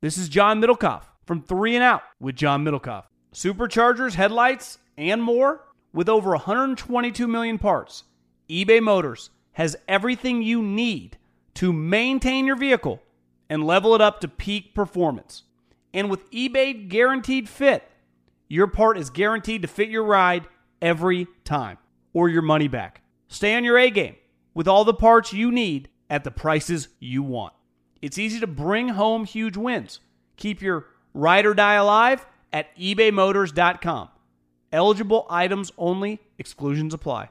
This is John Middlecoff from 3 and Out with John Middlecoff. Superchargers, headlights, and more. With over 122 million parts, eBay Motors has everything you need to maintain your vehicle and level it up to peak performance. And with eBay Guaranteed Fit, your part is guaranteed to fit your ride every time or your money back. Stay on your A game with all the parts you need at the prices you want. It's easy to bring home huge wins. Keep your ride or die alive at ebaymotors.com. Eligible items only. Exclusions apply.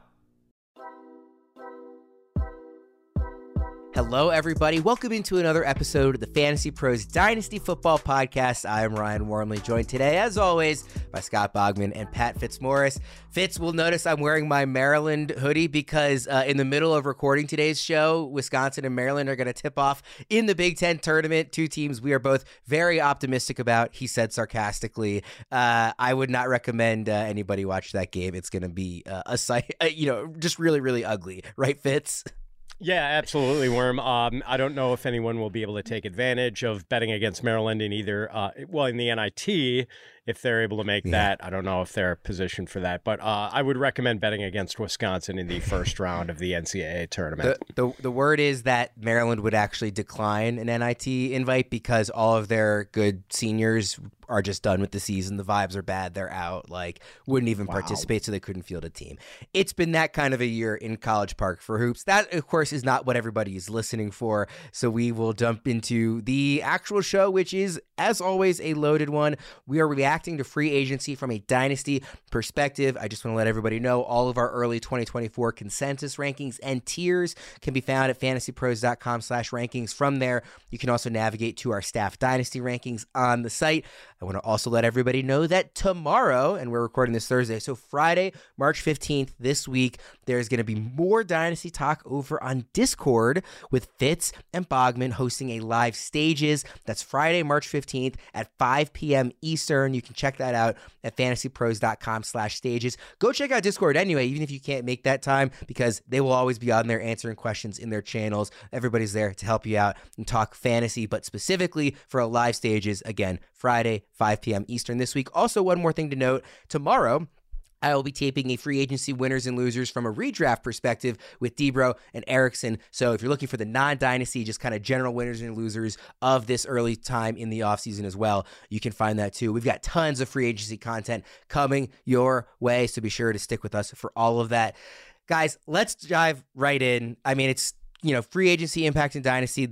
Hello, everybody. Welcome into another episode of the Fantasy Pros Dynasty Football Podcast. I am Ryan Wormley, joined today, as always, by Scott Bogman and Pat Fitzmaurice. Fitz will notice I'm wearing my Maryland hoodie because in the middle of recording today's show, Wisconsin and Maryland are going to tip off in the Big Ten tournament. Two teams we are both very optimistic about, he said sarcastically. I would not recommend anybody watch that game. It's going to be a sight, just really, really ugly. Right, Fitz? Yeah, absolutely, Worm. I don't know if anyone will be able to take advantage of betting against Maryland in either, in the NIT, if they're able to make that. I don't know if they're positioned for that, but I would recommend betting against Wisconsin in the first round of the NCAA tournament. The word is that Maryland would actually decline an NIT invite because all of their good seniors are just done with the season. The vibes are bad. They're out. Wouldn't even participate, so they couldn't field a team. It's been that kind of a year in College Park for hoops. That, of course, is not what everybody is listening for, so we will jump into the actual show, which is, as always, a loaded one. We are reacting to free agency from a dynasty perspective. I just want to let everybody know all of our early 2024 consensus rankings and tiers can be found at fantasypros.com/rankings. From there, you can also navigate to our staff dynasty rankings on the site. I want to also let everybody know that tomorrow, and we're recording this Thursday, so Friday, March 15th, this week, there's going to be more Dynasty talk over on Discord with Fitz and Bogman hosting a live stages. That's Friday, March 15th at 5 p.m. Eastern. You can check that out at fantasypros.com/stages. Go check out Discord anyway, even if you can't make that time, because they will always be on there answering questions in their channels. Everybody's there to help you out and talk fantasy, but specifically for a live stages, again, Friday, 5 p.m. Eastern this week. Also, one more thing to note, tomorrow, I will be taping a free agency winners and losers from a redraft perspective with Debro and Erickson. So if you're looking for the non-dynasty, just kind of general winners and losers of this early time in the offseason as well, you can find that too. We've got tons of free agency content coming your way, so be sure to stick with us for all of that. Guys, let's dive right in. I mean, it's free agency impact in dynasty.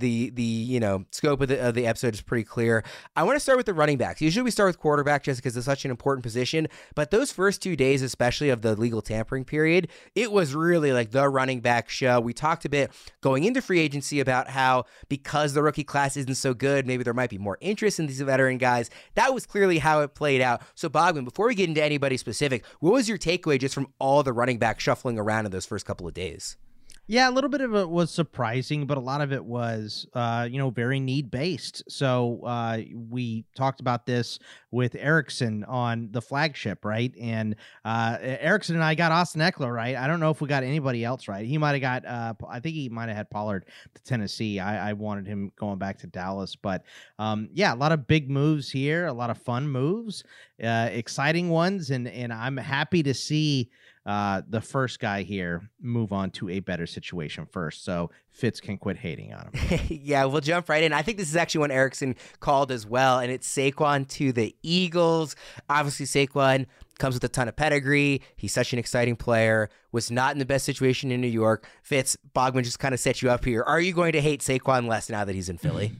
The scope of the episode is pretty clear. I want to start with the running backs. Usually we start with quarterback just because it's such an important position, but those first 2 days, especially of the legal tampering period, it was really like the running back show. We talked a bit going into free agency about how because the rookie class isn't so good, maybe there might be more interest in these veteran guys. That was clearly how it played out. So Bogman, before we get into anybody specific, what was your takeaway just from all the running back shuffling around in those first couple of days? Yeah, a little bit of it was surprising, but a lot of it was, very need-based. So we talked about this with Erickson on the flagship, right? And Erickson and I got Austin Eckler, right? I don't know if we got anybody else right. He might have got, I think he might have had Pollard to Tennessee. I wanted him going back to Dallas. But, a lot of big moves here, a lot of fun moves, exciting ones, and I'm happy to see the first guy here move on to a better situation first, so Fitz can quit hating on him. Yeah, we'll jump right in. I think this is actually one Erickson called as well, and it's Saquon to the Eagles. Obviously, Saquon comes with a ton of pedigree. He's such an exciting player, was not in the best situation in New York. Fitz, Bogman just kind of set you up here. Are you going to hate Saquon less now that he's in Philly?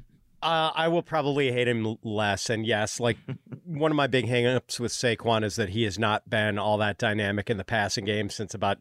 I will probably hate him less. And yes, one of my big hangups with Saquon is that he has not been all that dynamic in the passing game since about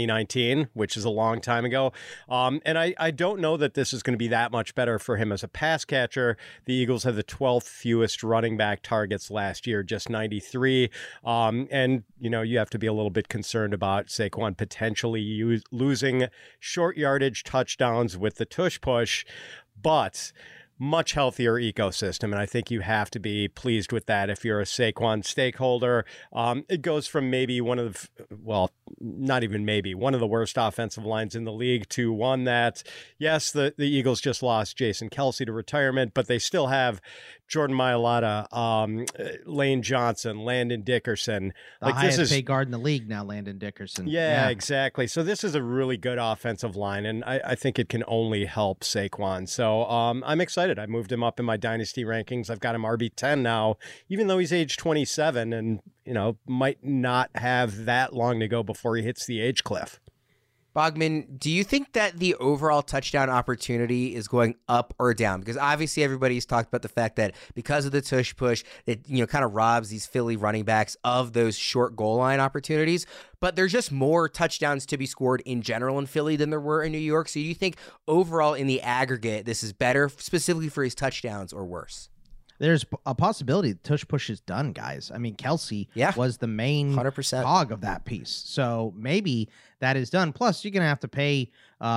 2019, which is a long time ago. And I don't know that this is going to be that much better for him as a pass catcher. The Eagles have the 12th fewest running back targets last year, just 93. And, you have to be a little bit concerned about Saquon potentially losing short yardage touchdowns with the tush push. But much healthier ecosystem, and I think you have to be pleased with that if you're a Saquon stakeholder. It goes from maybe one of not even maybe, one of the worst offensive lines in the league to one that, yes, the Eagles just lost Jason Kelce to retirement, but they still have Jordan Mailata, Lane Johnson, Landon Dickerson. The highest paid guard in the league now, Landon Dickerson. Yeah, exactly. So this is a really good offensive line, and I think it can only help Saquon. So I'm excited. I moved him up in my dynasty rankings. I've got him RB10 now, even though he's age 27 and, might not have that long to go before he hits the age cliff. Bogman, do you think that the overall touchdown opportunity is going up or down? Because obviously everybody's talked about the fact that because of the tush push, it kind of robs these Philly running backs of those short goal line opportunities. But there's just more touchdowns to be scored in general in Philly than there were in New York. So do you think overall in the aggregate, this is better specifically for his touchdowns or worse? There's a possibility the tush push is done, guys. I mean, Kelce was the main 100% cog of that piece. So maybe that is done. Plus, you're gonna have to pay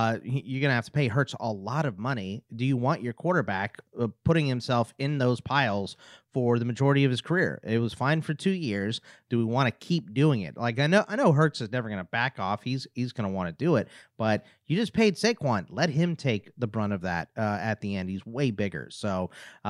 Hurts a lot of money. Do you want your quarterback putting himself in those piles for the majority of his career? It was fine for 2 years. Do we want to keep doing it? Like I know Hurts is never going to back off. He's going to want to do it, but you just paid Saquon. Let him take the brunt of that at the end. He's way bigger. So,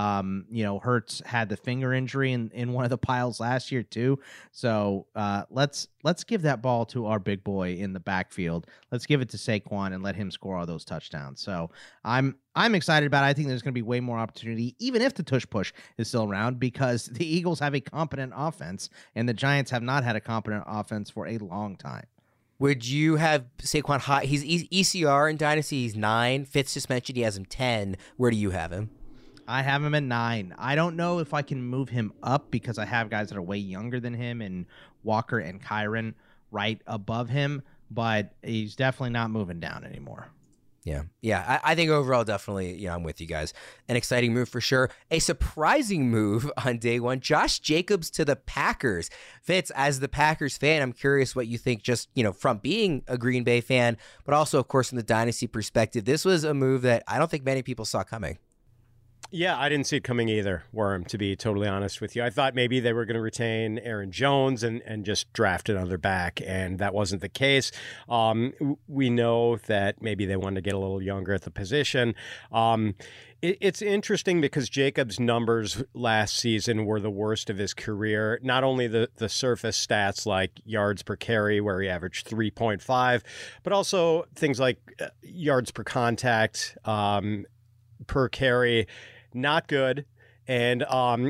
Hurts had the finger injury in one of the piles last year too. So let's give that ball to our big boy in the backfield. Let's give it to Saquon and let him score all those touchdowns. So I'm excited about it. I think there's going to be way more opportunity, even if the tush push is still around, because the Eagles have a competent offense and the Giants have not had a competent offense for a long time. Would you have Saquon high? He's ECR in Dynasty. He's 9. Fitz just mentioned he has him 10. Where do you have him? I have him at 9. I don't know if I can move him up because I have guys that are way younger than him and Walker and Kyron right above him, but he's definitely not moving down anymore. Yeah. I think overall, definitely, I'm with you guys. An exciting move for sure. A surprising move on day one. Josh Jacobs to the Packers. Fitz, as the Packers fan, I'm curious what you think just, from being a Green Bay fan, but also, of course, from the dynasty perspective. This was a move that I don't think many people saw coming. Yeah, I didn't see it coming either, Worm, to be totally honest with you. I thought maybe they were going to retain Aaron Jones and just draft another back, and that wasn't the case. We know that maybe they wanted to get a little younger at the position. It's interesting because Jacobs' numbers last season were the worst of his career. Not only the surface stats like yards per carry, where he averaged 3.5, but also things like yards per contact, per carry. Not good. And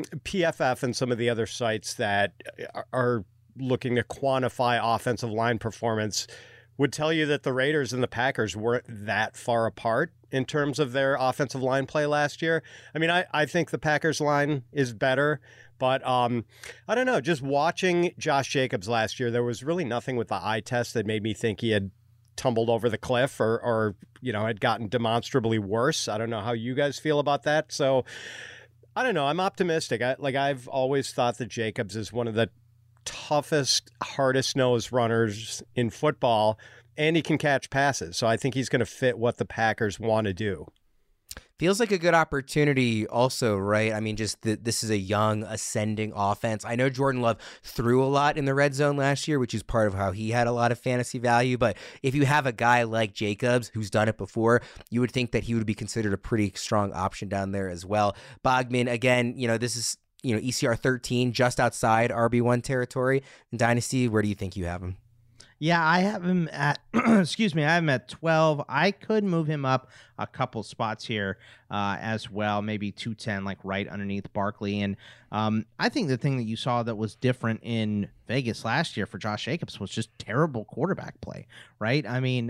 PFF and some of the other sites that are looking to quantify offensive line performance would tell you that the Raiders and the Packers weren't that far apart in terms of their offensive line play last year. I mean, I think the Packers line is better, but I don't know. Just watching Josh Jacobs last year, there was really nothing with the eye test that made me think he had tumbled over the cliff or had gotten demonstrably worse. I don't know how you guys feel about that. So I don't know. I'm optimistic. I've always thought that Jacobs is one of the toughest, hardest nosed runners in football, and he can catch passes. So I think he's going to fit what the Packers want to do. Feels like a good opportunity also, right? I mean, this is a young, ascending offense. I know Jordan Love threw a lot in the red zone last year, which is part of how he had a lot of fantasy value. But if you have a guy like Jacobs who's done it before, you would think that he would be considered a pretty strong option down there as well. Bogman, again, this is, ECR 13, just outside RB1 territory in Dynasty. Where do you think you have him? Yeah, I have him at, I have him at 12. I could move him up a couple spots here as well, maybe 210, like right underneath Barkley. And I think the thing that you saw that was different in Vegas last year for Josh Jacobs was just terrible quarterback play, right? I mean,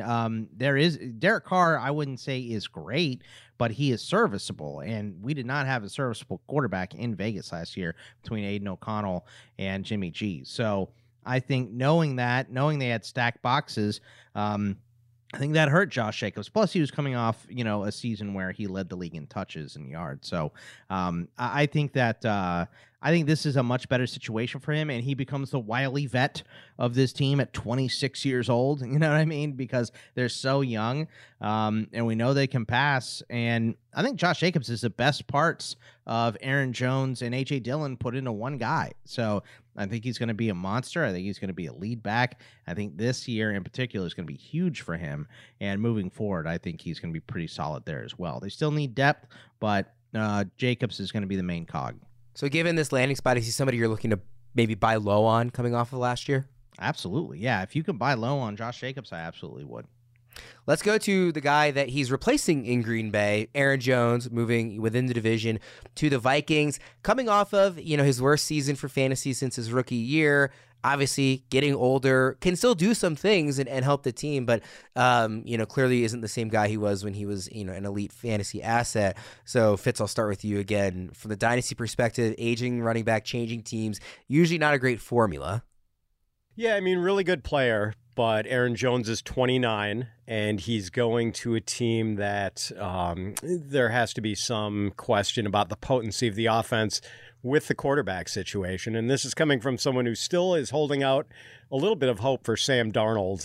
Derek Carr, I wouldn't say is great, but he is serviceable. And we did not have a serviceable quarterback in Vegas last year between Aiden O'Connell and Jimmy G. So I think knowing they had stacked boxes, I think that hurt Josh Jacobs. Plus, he was coming off, a season where he led the league in touches and yards. So I think that I think this is a much better situation for him, and he becomes the wily vet of this team at 26 years old. You know what I mean? Because they're so young, and we know they can pass. And I think Josh Jacobs is the best parts of Aaron Jones and A.J. Dillon put into one guy. So I think he's going to be a monster. I think he's going to be a lead back. I think this year in particular is going to be huge for him. And moving forward, I think he's going to be pretty solid there as well. They still need depth, but Jacobs is going to be the main cog. So given this landing spot, is he somebody you're looking to maybe buy low on coming off of last year? Absolutely. Yeah. If you can buy low on Josh Jacobs, I absolutely would. Let's go to the guy that he's replacing in Green Bay, Aaron Jones, moving within the division to the Vikings, coming off of, his worst season for fantasy since his rookie year. Obviously, getting older, can still do some things and help the team, but, clearly isn't the same guy he was when he was, an elite fantasy asset. So, Fitz, I'll start with you again. From the dynasty perspective, aging running back, changing teams, usually not a great formula. Yeah, I mean, really good player, but Aaron Jones is 29, and he's going to a team that there has to be some question about the potency of the offense with the quarterback situation. And this is coming from someone who still is holding out a little bit of hope for Sam Darnold,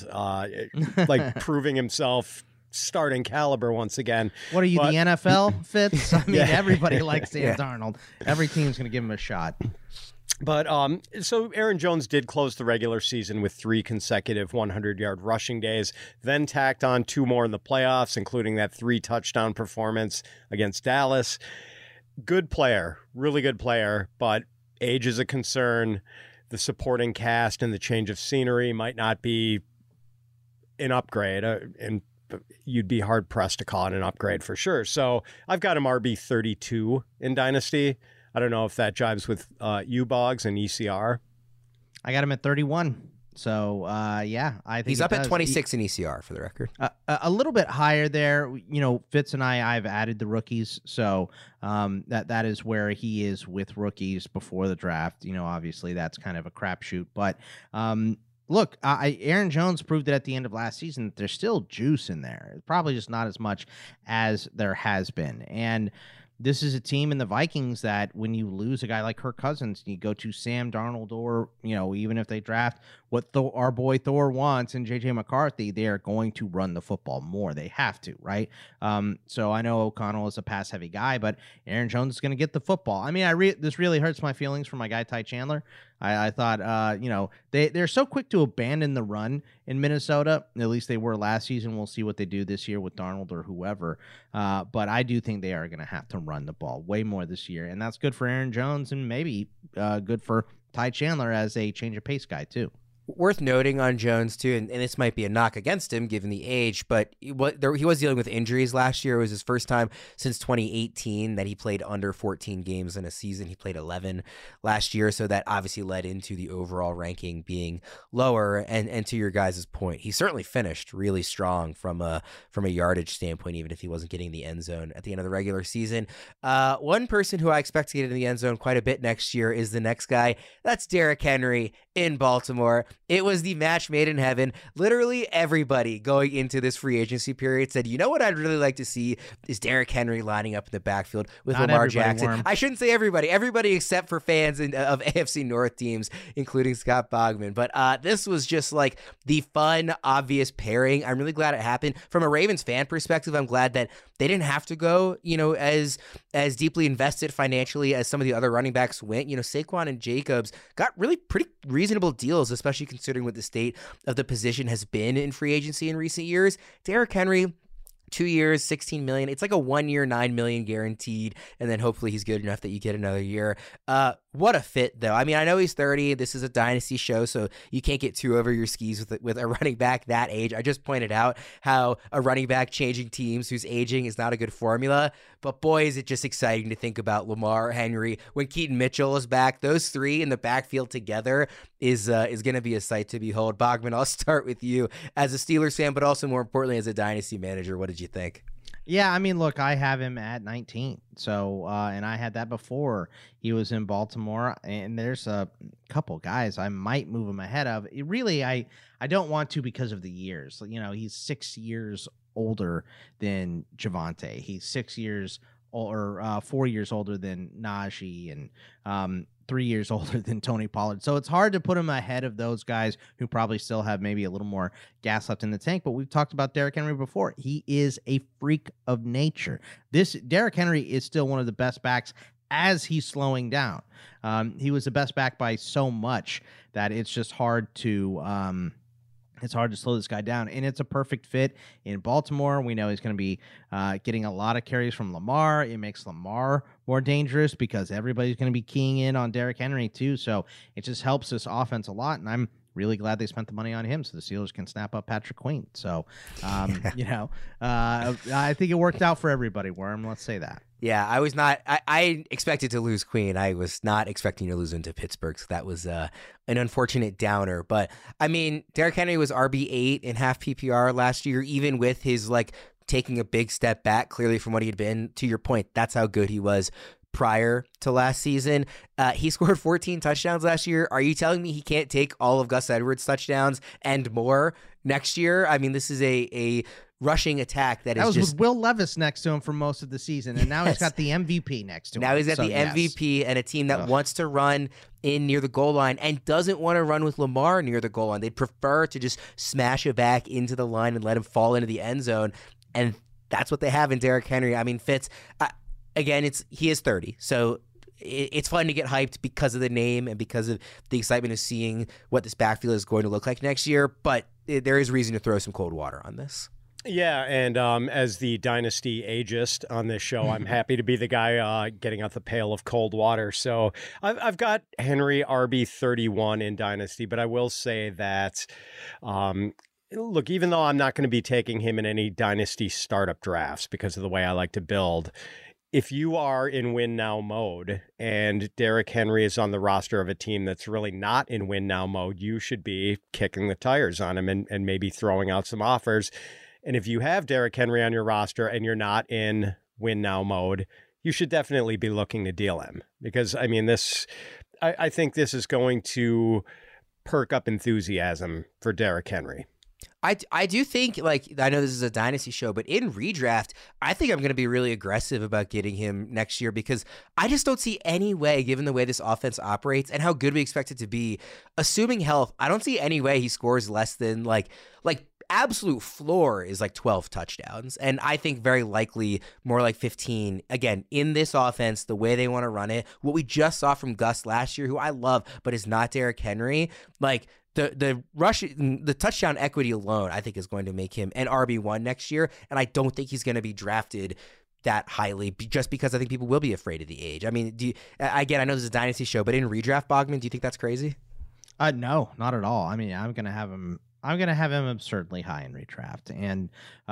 proving himself starting caliber once again. What are you, the NFL, Fitz? I mean, everybody likes Sam Darnold. Every team's going to give him a shot. But so Aaron Jones did close the regular season with 3 consecutive 100-yard rushing days, then tacked on 2 more in the playoffs, including that 3-touchdown performance against Dallas. Good player, really good player, but age is a concern. The supporting cast and the change of scenery might not be an upgrade, and you'd be hard-pressed to call it an upgrade for sure. So I've got him RB32 in Dynasty. I don't know if that jives with you, Boggs, and ECR. I got him at 31. So, I think he's up at 26 in ECR for the record. A little bit higher there. Fitz and I've added the rookies. So that is where he is with rookies before the draft. Obviously that's kind of a crapshoot. But look, Aaron Jones proved it at the end of last season that there's still juice in there. Probably just not as much as there has been. And this is a team in the Vikings that when you lose a guy like Kirk Cousins, you go to Sam Darnold or, even if they draft what our boy Thor wants and J.J. McCarthy, they are going to run the football more. They have to, right? So I know O'Connell is a pass-heavy guy, but Aaron Jones is going to get the football. I mean, this really hurts my feelings for my guy Ty Chandler. I thought, they're so quick to abandon the run in Minnesota. At least they were last season. We'll see what they do this year with Darnold or whoever. But I do think they are going to have to run the ball way more this year. And that's good for Aaron Jones and maybe good for Ty Chandler as a change of pace guy too. Worth noting on Jones, too, and this might be a knock against him given the age, but he was dealing with injuries last year. It was his first time since 2018 that he played under 14 games in a season. He played 11 last year, so that obviously led into the overall ranking being lower. And to your guys' point, he certainly finished really strong from a yardage standpoint, even if he wasn't getting the end zone at the end of the regular season. One person who I expect to get in the end zone quite a bit next year is the next guy. That's Derrick Henry in Baltimore. It was the match made in heaven. Literally everybody going into this free agency period said, you know what I'd really like to see is Derrick Henry lining up in the backfield with Lamar Jackson. Worm. I shouldn't say everybody except for fans of AFC North teams, including Scott Bogman. But this was just like the fun, obvious pairing. I'm really glad it happened. From a Ravens fan perspective, I'm glad that they didn't have to go, as deeply invested financially as some of the other running backs went. Saquon and Jacobs got really pretty reasonable deals, especially considering what the state of the position has been in free agency in recent years. Derrick Henry, 2 years, $16 million. It's like a 1 year, $9 million guaranteed, and then hopefully he's good enough that you get another year. What a fit, though. I mean, I know he's 30. This is a dynasty show, so you can't get too over your skis with a running back that age. I just pointed out how a running back changing teams who's aging is not a good formula, but boy, is it just exciting to think about Lamar, Henry, when Keaton Mitchell is back. Those three in the backfield together is going to be a sight to behold. Bogman, I'll start with you as a Steelers fan, but also more importantly as a dynasty manager. What did you think? Yeah, I mean, look, I have him at 19. So, and I had that before he was in Baltimore. And there's a couple guys I might move him ahead of. I don't want to because of the years. He's 6 years older than Javonte. He's 6 years or 4 years older than Najee, and 3 years older than Tony Pollard. So it's hard to put him ahead of those guys who probably still have maybe a little more gas left in the tank. But we've talked about Derrick Henry before. He is a freak of nature. This Derrick Henry is still one of the best backs as he's slowing down. He was the best back by so much that it's just hard to slow this guy down. And it's a perfect fit in Baltimore. We know he's going to be getting a lot of carries from Lamar. It makes Lamar more dangerous because everybody's going to be keying in on Derrick Henry too. So it just helps this offense a lot. And I'm really glad they spent the money on him so the Steelers can snap up Patrick Queen. So, I think it worked out for everybody, Worm. Let's say that. Yeah, I expected to lose Queen. I was not expecting to lose him to Pittsburgh. So that was an unfortunate downer. But I mean, Derrick Henry was RB8 in half PPR last year, even with his taking a big step back clearly from what he had been. To your point, that's how good he was prior to last season. He scored 14 touchdowns last year. Are you telling me he can't take all of Gus Edwards' touchdowns and more next year? I mean, this is a rushing attack that was with Will Levis next to him for most of the season, and now he's got the MVP next to him. Now he's got the MVP and a team that wants to run in near the goal line and doesn't want to run with Lamar near the goal line. They'd prefer to just smash it back into the line and let him fall into the end zone, and that's what they have in Derrick Henry. I mean, Fitz, again, he is 30, so it's fun to get hyped because of the name and because of the excitement of seeing what this backfield is going to look like next year, but there is reason to throw some cold water on this. Yeah, and as the dynasty ageist on this show, I'm happy to be the guy getting out the pail of cold water. So I've got Henry RB31 in dynasty, but I will say that, look, even though I'm not going to be taking him in any dynasty startup drafts because of the way I like to build, if you are in win now mode and Derrick Henry is on the roster of a team that's really not in win now mode, you should be kicking the tires on him and maybe throwing out some offers. And if you have Derrick Henry on your roster and you're not in win now mode, you should definitely be looking to deal him because, I mean, I think this is going to perk up enthusiasm for Derrick Henry. I do think, I know this is a dynasty show, but in redraft, I think I'm going to be really aggressive about getting him next year because I just don't see any way, given the way this offense operates and how good we expect it to be, assuming health, I don't see any way he scores less than absolute floor is 12 touchdowns. And I think very likely more like 15. Again, in this offense, the way they want to run it, what we just saw from Gus last year, who I love, but is not Derrick Henry, the touchdown equity alone, I think is going to make him an RB1 next year. And I don't think he's going to be drafted that highly just because I think people will be afraid of the age. I mean, again, I know this is a dynasty show, but in redraft, Bogman, do you think that's crazy? No, not at all. I mean, I'm going to have him absurdly high in redraft. And,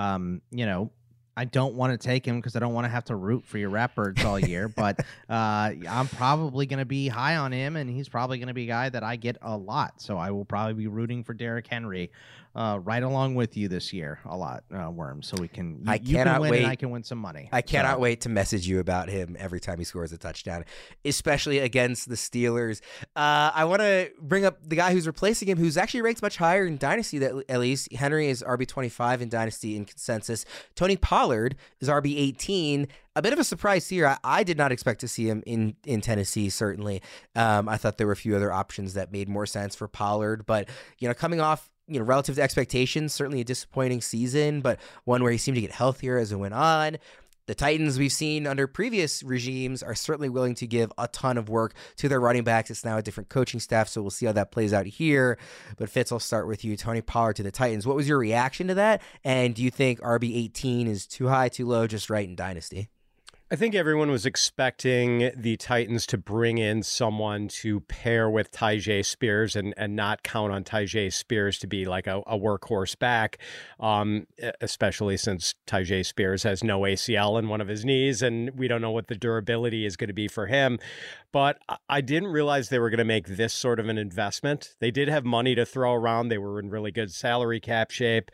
I don't want to take him because I don't want to have to root for your Ratbirds all year, but I'm probably going to be high on him, and he's probably going to be a guy that I get a lot. So I will probably be rooting for Derrick Henry right along with you this year a lot, Worm, so we can you can win and I can win some money. I cannot wait to message you about him every time he scores a touchdown, especially against the Steelers. I want to bring up the guy who's replacing him, who's actually ranked much higher in Dynasty, at least. Henry is RB25 in Dynasty in consensus. Tony Pollard is RB18. A bit of a surprise here. I did not expect to see him in Tennessee, certainly. I thought there were a few other options that made more sense for Pollard, but coming off relative to expectations, certainly a disappointing season, but one where he seemed to get healthier as it went on. The Titans we've seen under previous regimes are certainly willing to give a ton of work to their running backs. It's now a different coaching staff, so we'll see how that plays out here. But Fitz, I'll start with you. Tony Pollard to the Titans. What was your reaction to that? And do you think RB18 is too high, too low, just right in Dynasty? I think everyone was expecting the Titans to bring in someone to pair with Tyjae Spears and not count on Tyjae Spears to be like a workhorse back, especially since Tyjae Spears has no ACL in one of his knees, and we don't know what the durability is going to be for him. But I didn't realize they were going to make this sort of an investment. They did have money to throw around. They were in really good salary cap shape.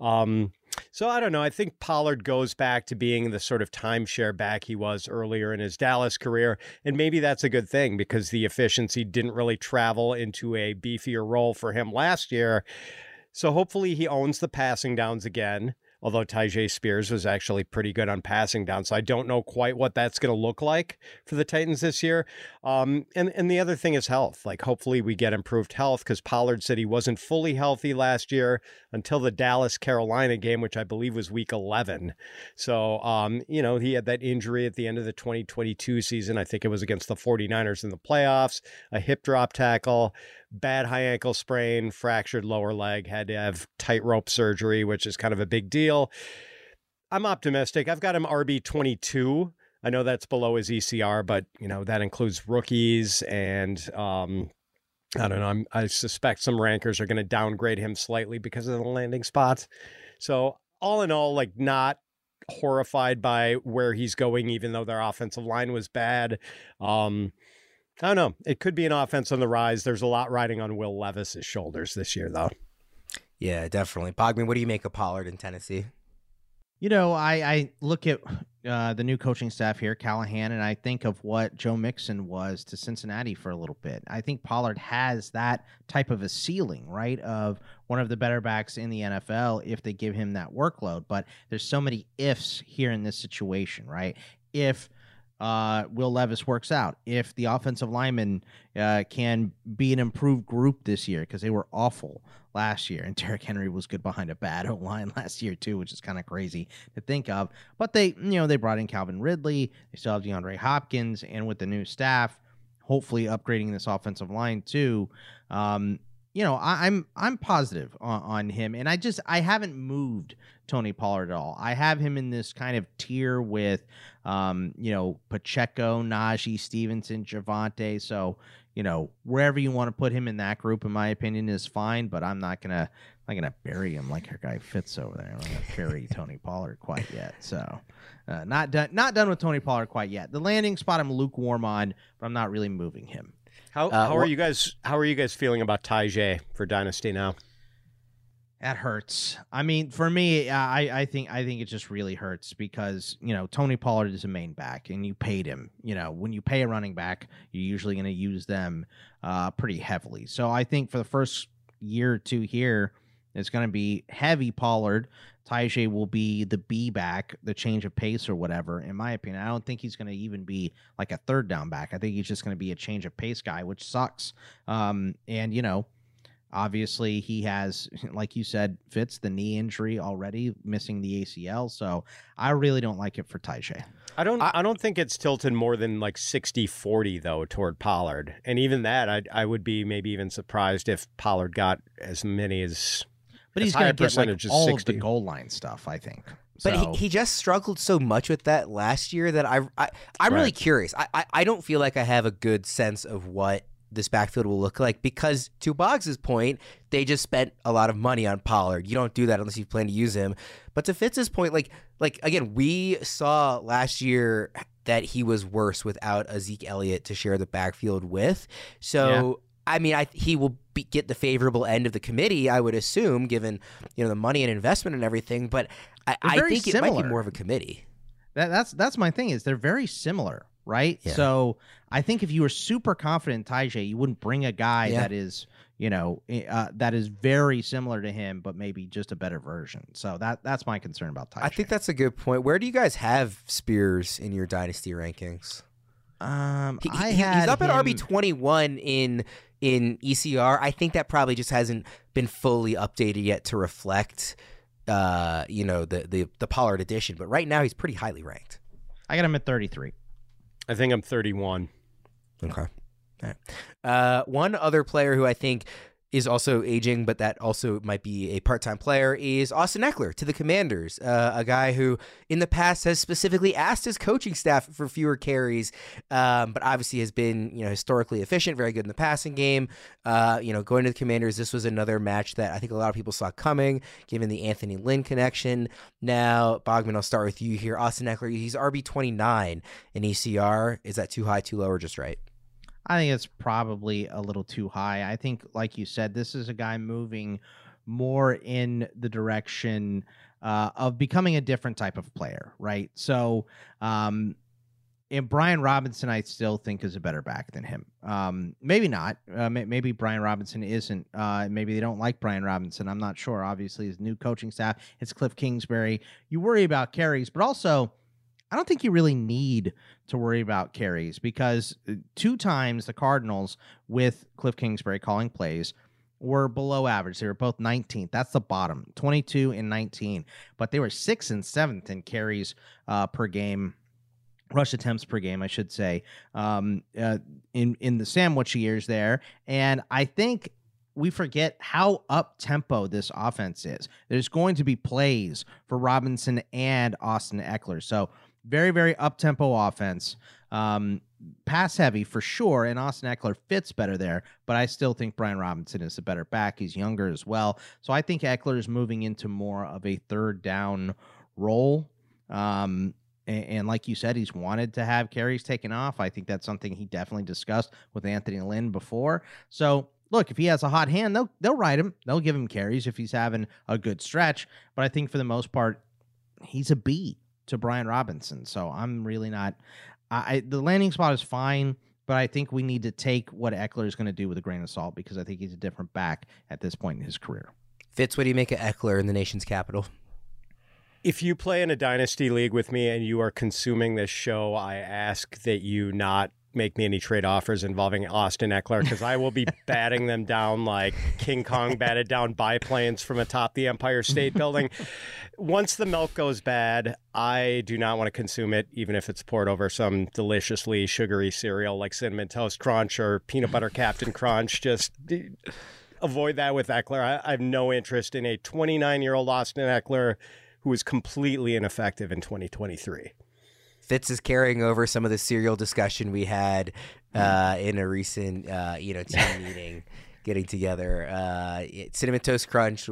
So I don't know. I think Pollard goes back to being the sort of timeshare back he was earlier in his Dallas career. And maybe that's a good thing because the efficiency didn't really travel into a beefier role for him last year. So hopefully he owns the passing downs again. although Tyjae Spears was actually pretty good on passing down. So I don't know quite what that's going to look like for the Titans this year. And the other thing is health. Like, hopefully we get improved health, because Pollard said he wasn't fully healthy last year until the Dallas-Carolina game, which I believe was week 11. So, he had that injury at the end of the 2022 season. I think it was against the 49ers in the playoffs, a hip drop tackle, bad high ankle sprain, fractured lower leg, had to have tightrope surgery, which is kind of a big deal. I'm optimistic. I've got him RB22. I know that's below his ECR, but that includes rookies, and I don't know. I suspect some rankers are going to downgrade him slightly because of the landing spots. So all in all, like, not horrified by where he's going, even though their offensive line was bad. I don't know. It could be an offense on the rise. There's a lot riding on Will Levis's shoulders this year, though. Yeah, definitely. Bogman, what do you make of Pollard in Tennessee? I look at the new coaching staff here, Callahan, and I think of what Joe Mixon was to Cincinnati for a little bit. I think Pollard has that type of a ceiling, right, of one of the better backs in the NFL if they give him that workload. But there's so many ifs here in this situation, right? If Will Levis works out, if the offensive linemen can be an improved group this year, because they were awful last year, and Derrick Henry was good behind a bad O-line last year too, which is kind of crazy to think of. But they brought in Calvin Ridley, they still have DeAndre Hopkins, and with the new staff, hopefully upgrading this offensive line too. I'm positive on him, and I haven't moved Tony Pollard at all. I have him in this kind of tier with, Pacheco, Najee, Stevenson, Javonte. So, wherever you want to put him in that group, in my opinion, is fine. But I'm not gonna bury him like our guy Fitz over there. I'm not gonna bury Tony Pollard quite yet. So, not done with Tony Pollard quite yet. The landing spot I'm lukewarm on, but I'm not really moving him. How are you guys feeling about Tyjae for Dynasty now? That hurts. I mean, for me, I think it just really hurts because, Tony Pollard is a main back and you paid him. When you pay a running back, you're usually going to use them pretty heavily. So I think for the first year or two here, it's going to be heavy Pollard. Tyjae will be the B back, the change of pace or whatever. In my opinion, I don't think he's going to even be like a third down back. I think he's just going to be a change of pace guy, which sucks. Obviously he has, like you said, Fitz, the knee injury already, missing the ACL. So I really don't like it for Tyjae. I don't think it's tilted more than like 60-40 though toward Pollard. And even that, I would be maybe even surprised if Pollard got as many as. But he's going to get like all 60. Of the goal line stuff, I think. But he just struggled so much with that last year that I'm really curious. I don't feel like I have a good sense of what this backfield will look like because, to Boggs' point, they just spent a lot of money on Pollard. You don't do that unless you plan to use him. But to Fitz's point, like again, we saw last year that he was worse without a Zeke Elliott to share the backfield with. So. Yeah. I mean, he will get the favorable end of the committee, I would assume, given the money and investment and everything. But I think it might be more of a committee. That's my thing. Is they're very similar, right? Yeah. So I think if you were super confident in Tyjae, you wouldn't bring a guy that is that is very similar to him, but maybe just a better version. So that's my concern about Tyjae. I think that's a good point. Where do you guys have Spears in your dynasty rankings? He's up at RB21 in ECR. I think that probably just hasn't been fully updated yet to reflect, the Pollard edition. But right now, he's pretty highly ranked. I got him at 33. I think I'm 31. Okay. All right. One other player who I think is also aging, but that also might be a part-time player, is Austin Eckler to the Commanders, a guy who in the past has specifically asked his coaching staff for fewer carries, but obviously has been historically efficient, very good in the passing game. Going to the Commanders, this was another match that I think a lot of people saw coming, given the Anthony Lynn connection. Now, Bogman, I'll start with you here. Austin Eckler, he's RB29 in ECR. Is that too high, too low, or just right? I think it's probably a little too high. I think, like you said, this is a guy moving more in the direction of becoming a different type of player, right? So And Brian Robinson, I still think, is a better back than him. Maybe not. Maybe Brian Robinson isn't. Maybe they don't like Brian Robinson. I'm not sure. Obviously, his new coaching staff, it's Cliff Kingsbury. You worry about carries, but also, I don't think you really need to worry about carries because 2 times the Cardinals with Cliff Kingsbury calling plays were below average. They were both 19th. That's the bottom, 22 and 19. But they were 6th and 7th in carries per game. Rush attempts per game, I should say, in the sandwich years there. And I think we forget how up-tempo this offense is. There's going to be plays for Robinson and Austin Eckler. So very, very up-tempo offense. Pass-heavy for sure, and Austin Eckler fits better there. But I still think Brian Robinson is the better back. He's younger as well. So I think Eckler is moving into more of a third down role. And like you said, he's wanted to have carries taken off. I think that's something he definitely discussed with Anthony Lynn before. So, look, if he has a hot hand, they'll ride him. They'll give him carries if he's having a good stretch. But I think for the most part, he's a B to Brian Robinson. So I'm really not the landing spot is fine, but I think we need to take what Eckler is going to do with a grain of salt because I think he's a different back at this point in his career. Fitz, what do you make of Eckler in the nation's capital? If you play in a dynasty league with me and you are consuming this show, I ask that you not make me any trade offers involving Austin Eckler because I will be batting them down like King Kong batted down biplanes from atop the Empire State Building. Once the milk goes bad, I do not want to consume it, even if it's poured over some deliciously sugary cereal like Cinnamon Toast Crunch or Peanut Butter Captain Crunch. Just avoid that with Eckler. I have no interest in a 29-year-old Austin Eckler who was completely ineffective in 2023. Fitz is carrying over some of the cereal discussion we had in a recent, team meeting, getting together. Cinnamon Toast Crunch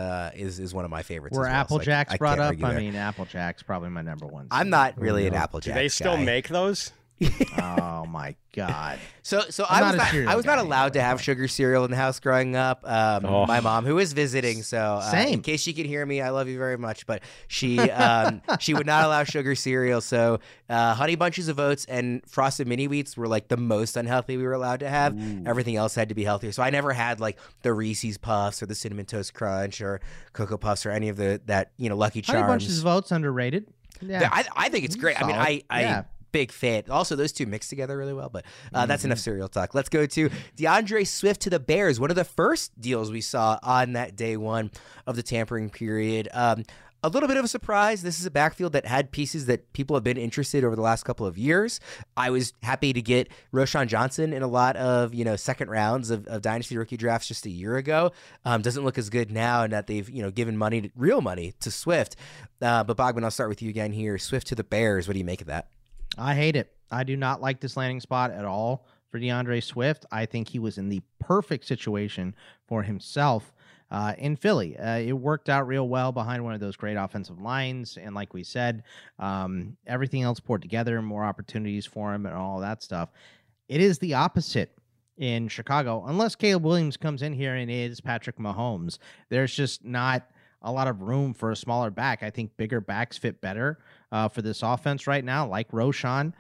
is one of my favorites. Were as well, Apple so Jacks brought up? I mean, Apple Jacks probably my number one. I'm not really an Apple Jacks Do they still guy. make those? Oh my God! So I was not allowed to have anymore. sugar cereal in the house growing up. My mom, who is visiting, so Same. in case she can hear me, I love you very much. But she she would not allow sugar cereal. So Honey Bunches of Oats and Frosted Mini Wheats were like the most unhealthy we were allowed to have. Ooh. Everything else had to be healthier. So I never had like the Reese's Puffs or the Cinnamon Toast Crunch or Cocoa Puffs or any of that Lucky Charms. Honey Bunches of Oats underrated. Yeah, I think it's great. Solid. I mean, I Yeah. big fan. Also, those two mix together really well, but that's enough cereal talk. Let's go to DeAndre Swift to the Bears. One of the first deals we saw on that day one of the tampering period. A little bit of a surprise. This is a backfield that had pieces that people have been interested over the last couple of years. I was happy to get Roschon Johnson in a lot of, second rounds of dynasty rookie drafts just a year ago. Doesn't look as good now in that they've, given real money to Swift. But Bogman, I'll start with you again here. Swift to the Bears. What do you make of that? I hate it. I do not like this landing spot at all for DeAndre Swift. I think he was in the perfect situation for himself in Philly. It worked out real well behind one of those great offensive lines. And like we said, everything else poured together, more opportunities for him and all that stuff. It is the opposite in Chicago. Unless Caleb Williams comes in here and is Patrick Mahomes, there's just not a lot of room for a smaller back. I think bigger backs fit better for this offense right now, like Roschon.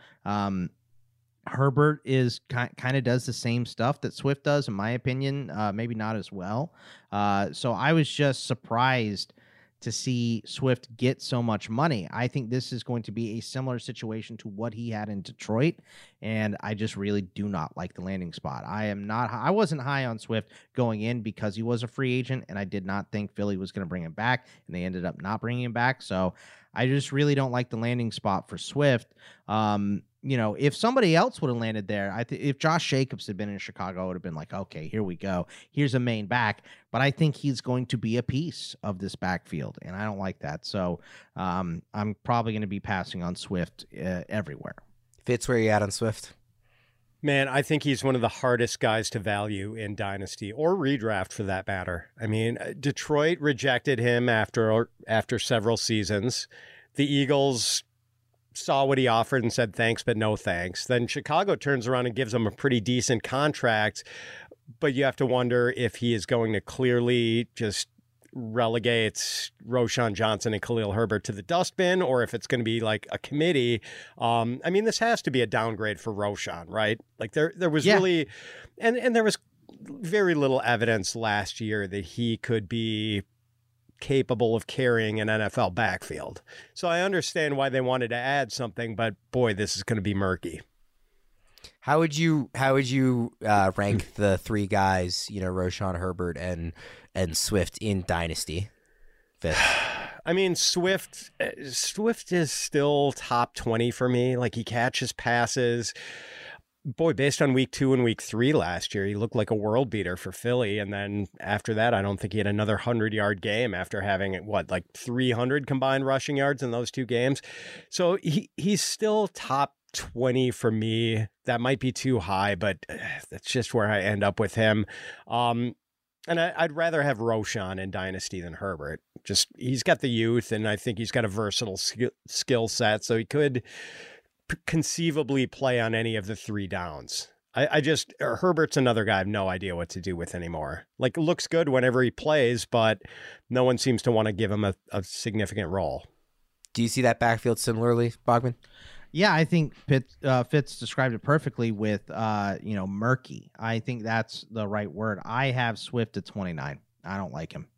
Herbert is kind of does the same stuff that Swift does, in my opinion, maybe not as well. So I was just surprised to see Swift get so much money. I think this is going to be a similar situation to what he had in Detroit, and I just really do not like the landing spot. I wasn't high on Swift going in because he was a free agent, and I did not think Philly was going to bring him back, and they ended up not bringing him back. So I just really don't like the landing spot for Swift. If somebody else would have landed there, if Josh Jacobs had been in Chicago, I would have been like, okay, here we go. Here's a main back. But I think he's going to be a piece of this backfield, and I don't like that. So I'm probably going to be passing on Swift everywhere. Fitz, where are you at on Swift? Man, I think he's one of the hardest guys to value in Dynasty or redraft for that matter. I mean, Detroit rejected him after several seasons. The Eagles saw what he offered and said thanks, but no thanks. Then Chicago turns around and gives him a pretty decent contract, but you have to wonder if he is going to clearly just relegates Roshan Johnson and Khalil Herbert to the dustbin, or if it's going to be like a committee. I mean, this has to be a downgrade for Roshan, right? Like there was really, and there was very little evidence last year that he could be capable of carrying an NFL backfield. So I understand why they wanted to add something, but boy, this is going to be murky. How would you rank the three guys, Roshan, Herbert, and Swift in Dynasty? Fifth. I mean, Swift is still top 20 for me. Like, he catches passes. Boy, based on week 2 and week 3 last year, he looked like a world beater for Philly. And then after that, I don't think he had another 100-yard game after having, 300 combined rushing yards in those 2 games. So he's still top 20 for me. That might be too high, but that's just where I end up with him. And I'd rather have Roshan in Dynasty than Herbert. Just, he's got the youth, and I think he's got a versatile skill set, so he could conceivably play on any of the 3 downs. Herbert's another guy I have no idea what to do with anymore. Like, looks good whenever he plays, but no one seems to want to give him a significant role. Do you see that backfield similarly, Bogman? Yeah, I think Fitz described it perfectly with, murky. I think that's the right word. I have Swift at 29. I don't like him.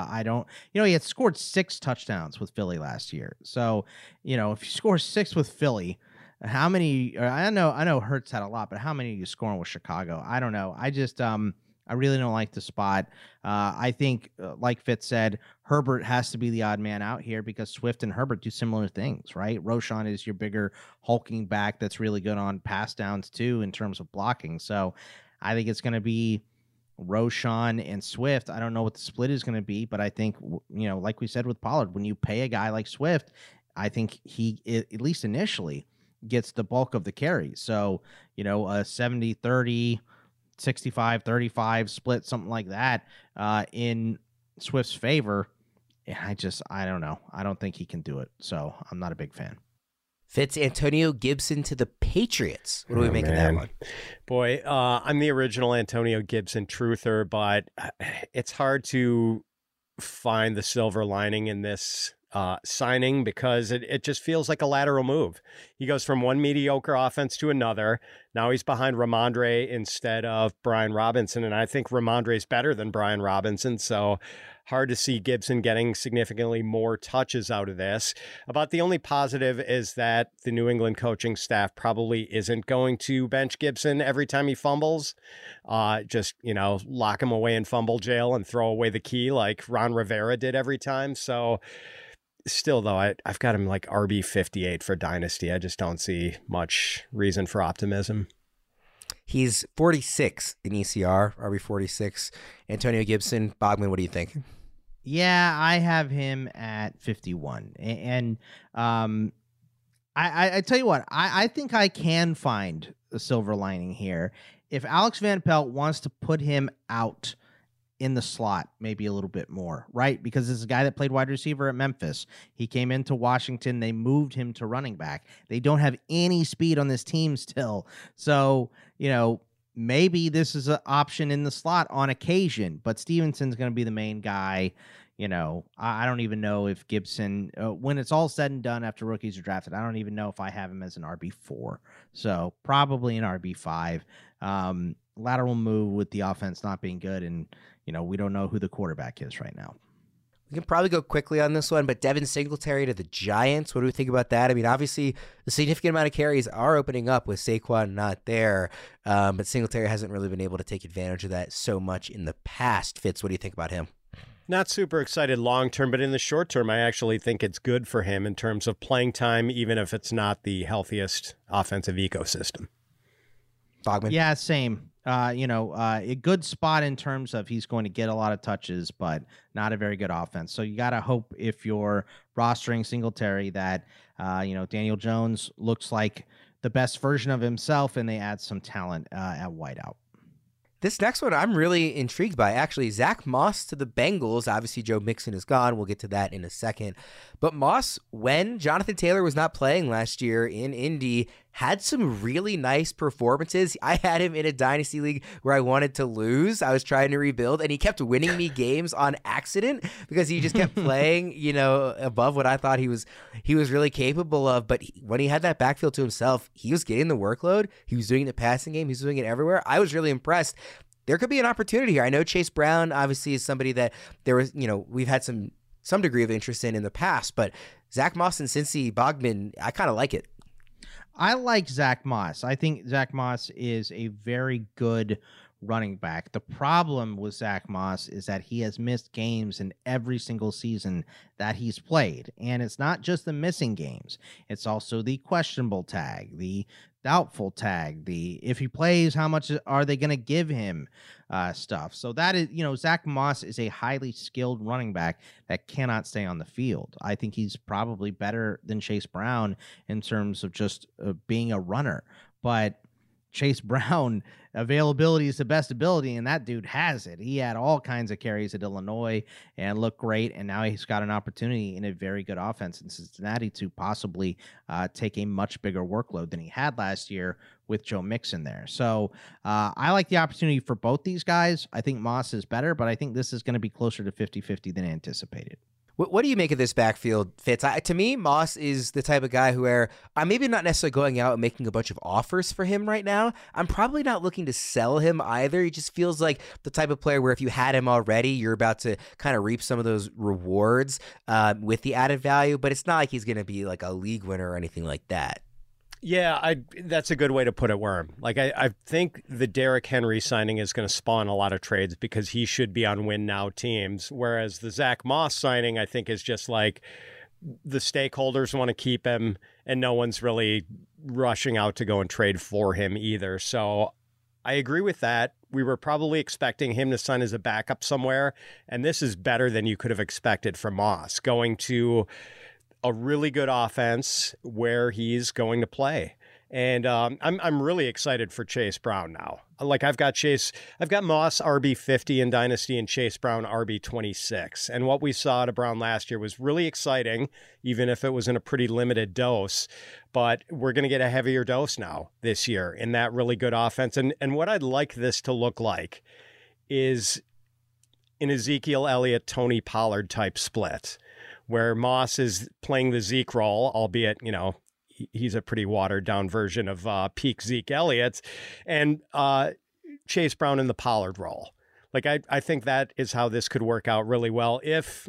He had scored 6 touchdowns with Philly last year. So, if you score 6 with Philly, how many, I know Hurts had a lot, but how many are you scoring with Chicago? I don't know. I just, I really don't like the spot. I think, like Fitz said, Herbert has to be the odd man out here because Swift and Herbert do similar things, right? Roshan is your bigger hulking back that's really good on pass downs too in terms of blocking. So I think it's going to be Roshan and Swift. I don't know what the split is going to be, but I think, like we said with Pollard, when you pay a guy like Swift, I think he, at least initially, gets the bulk of the carries. So, a 70-30, 65-35 split, something like that, in Swift's favor. And I don't know. I don't think he can do it. So I'm not a big fan. Fitz, Antonio Gibson to the Patriots. What do we make of that one? Boy, I'm the original Antonio Gibson truther, but it's hard to find the silver lining in this signing because it just feels like a lateral move. He goes from one mediocre offense to another. Now he's behind Ramondre instead of Brian Robinson, and I think Ramondre's better than Brian Robinson, so hard to see Gibson getting significantly more touches out of this. About the only positive is that the New England coaching staff probably isn't going to bench Gibson every time he fumbles. Just, lock him away in fumble jail and throw away the key like Ron Rivera did every time. So still, though, I've got him like RB 58 for Dynasty. I just don't see much reason for optimism. He's 46 in ECR, RB 46. Antonio Gibson, Bogman, what do you think? Yeah, I have him at 51. And I tell you what, I think I can find a silver lining here. If Alex Van Pelt wants to put him out in the slot maybe a little bit more, right? Because this is a guy that played wide receiver at Memphis. He came into Washington. They moved him to running back. They don't have any speed on this team still. So, maybe this is an option in the slot on occasion, but Stevenson's going to be the main guy. I don't even know if Gibson, when it's all said and done after rookies are drafted, I don't even know if I have him as an RB4. So probably an RB5. Lateral move with the offense not being good, and we don't know who the quarterback is right now. We can probably go quickly on this one, but Devin Singletary to the Giants. What do we think about that? I mean, obviously, the significant amount of carries are opening up with Saquon not there, but Singletary hasn't really been able to take advantage of that so much in the past. Fitz, what do you think about him? Not super excited long term, but in the short term, I actually think it's good for him in terms of playing time, even if it's not the healthiest offensive ecosystem. Bogman? Yeah, same. A good spot in terms of he's going to get a lot of touches, but not a very good offense. So you got to hope if you're rostering Singletary that, Daniel Jones looks like the best version of himself and they add some talent at wideout. This next one I'm really intrigued by. Actually, Zach Moss to the Bengals. Obviously, Joe Mixon is gone. We'll get to that in a second. But Moss, when Jonathan Taylor was not playing last year in Indy, had some really nice performances. I had him in a dynasty league where I wanted to lose. I was trying to rebuild, and he kept winning me games on accident because he just kept playing, above what I thought he was really capable of. But when he had that backfield to himself, he was getting the workload. He was doing the passing game. He was doing it everywhere. I was really impressed. There could be an opportunity here. I know Chase Brown obviously is somebody that there was, we've had some degree of interest in the past, but Zach Moss and Cincy Bogman, I kind of like it. I like Zach Moss. I think Zach Moss is a very good running back. The problem with Zach Moss is that he has missed games in every single season that he's played. And it's not just the missing games. It's also the questionable tag, the doubtful tag, the if he plays, how much are they going to give him stuff. So that is, Zach Moss is a highly skilled running back that cannot stay on the field. I think he's probably better than Chase Brown in terms of just being a runner. But Chase Brown, availability is the best ability, and that dude has it. He had all kinds of carries at Illinois and looked great, and now he's got an opportunity in a very good offense in Cincinnati to possibly take a much bigger workload than he had last year with Joe Mixon there. So I like the opportunity for both these guys. I think Moss is better, but I think this is going to be closer to 50-50 than anticipated. What do you make of this backfield, Fitz? To me, Moss is the type of guy where I'm maybe not necessarily going out and making a bunch of offers for him right now. I'm probably not looking to sell him either. He just feels like the type of player where if you had him already, you're about to kind of reap some of those rewards with the added value. But it's not like he's going to be like a league winner or anything like that. Yeah, that's a good way to put it, Worm. Like, I think the Derrick Henry signing is going to spawn a lot of trades because he should be on win now teams, whereas the Zach Moss signing, I think, is just like the stakeholders want to keep him and no one's really rushing out to go and trade for him either. So I agree with that. We were probably expecting him to sign as a backup somewhere, and this is better than you could have expected from Moss, going to a really good offense where he's going to play. And I'm really excited for Chase Brown now. Like I've got Moss RB50 in Dynasty and Chase Brown RB26. And what we saw out of Brown last year was really exciting, even if it was in a pretty limited dose. But we're going to get a heavier dose now this year in that really good offense. And what I'd like this to look like is an Ezekiel Elliott, Tony Pollard type split, where Moss is playing the Zeke role, albeit, he's a pretty watered down version of peak Zeke Elliott, and Chase Brown in the Pollard role. Like, I think that is how this could work out really well if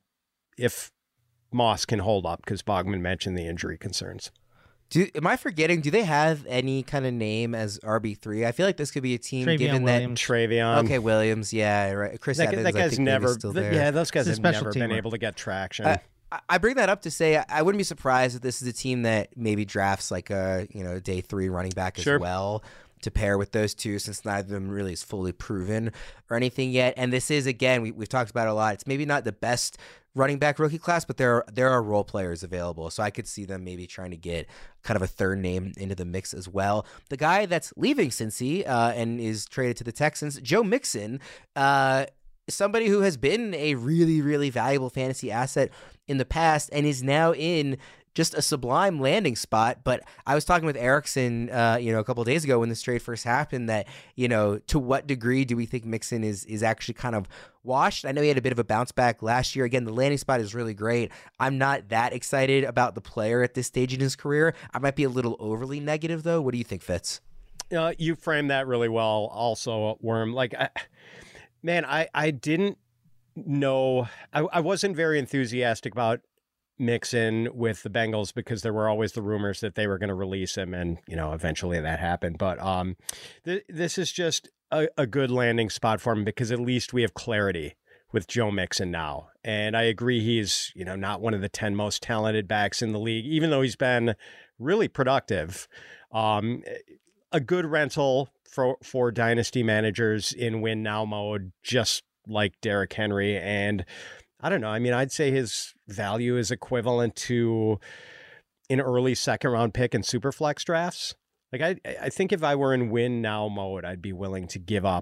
Moss can hold up, because Bogman mentioned the injury concerns. Am I forgetting? Do they have any kind of name as RB3? I feel like this could be a team given Williams. that Travion. Okay, Williams. Yeah, right. Chris Evans. That guy's never. Still there. Yeah, those guys have never been able to get traction. I bring that up to say I wouldn't be surprised if this is a team that maybe drafts like a day 3 running back as well to pair with those two, since neither of them really is fully proven or anything yet. And this is, again, we've talked about it a lot. It's maybe not the best running back rookie class, but there are role players available. So I could see them maybe trying to get kind of a third name into the mix as well. The guy that's leaving Cincy and is traded to the Texans, Joe Mixon, somebody who has been a really, really valuable fantasy asset in the past and is now in just a sublime landing spot. But I was talking with Erickson, a couple of days ago when this trade first happened that, to what degree do we think Mixon is actually kind of washed? I know he had a bit of a bounce back last year. Again, the landing spot is really great. I'm not that excited about the player at this stage in his career. I might be a little overly negative, though. What do you think, Fitz? You framed that really well also, Worm. Like, I didn't know. I wasn't very enthusiastic about Mixon with the Bengals because there were always the rumors that they were going to release him, and eventually that happened. But this is just a good landing spot for him because at least we have clarity with Joe Mixon now. And I agree he's not one of the 10 most talented backs in the league, even though he's been really productive. A good rental for dynasty managers in win now mode, just like Derrick Henry. And I don't know. I mean, I'd say his value is equivalent to an early second round pick in Superflex drafts. Like I think if I were in win now mode, I'd be willing to give up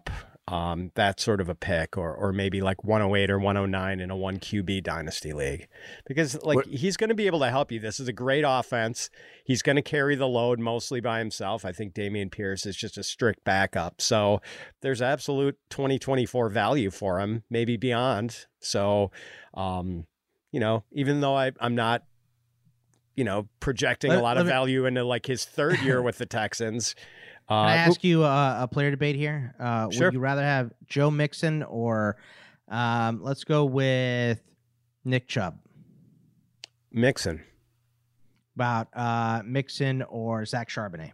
that sort of a pick, or maybe like 108 or 109 in a 1 QB dynasty league, because he's going to be able to help you. This is a great offense. He's going to carry the load mostly by himself. I think Dameon Pierce is just a strict backup. So there's absolute 2024 value for him, maybe beyond. So, even though I'm not, projecting a lot of value into like his third year with the Texans. Can I ask you a player debate here? Sure. Would you rather have Joe Mixon or let's go with Nick Chubb? Mixon. About Mixon or Zach Charbonnet?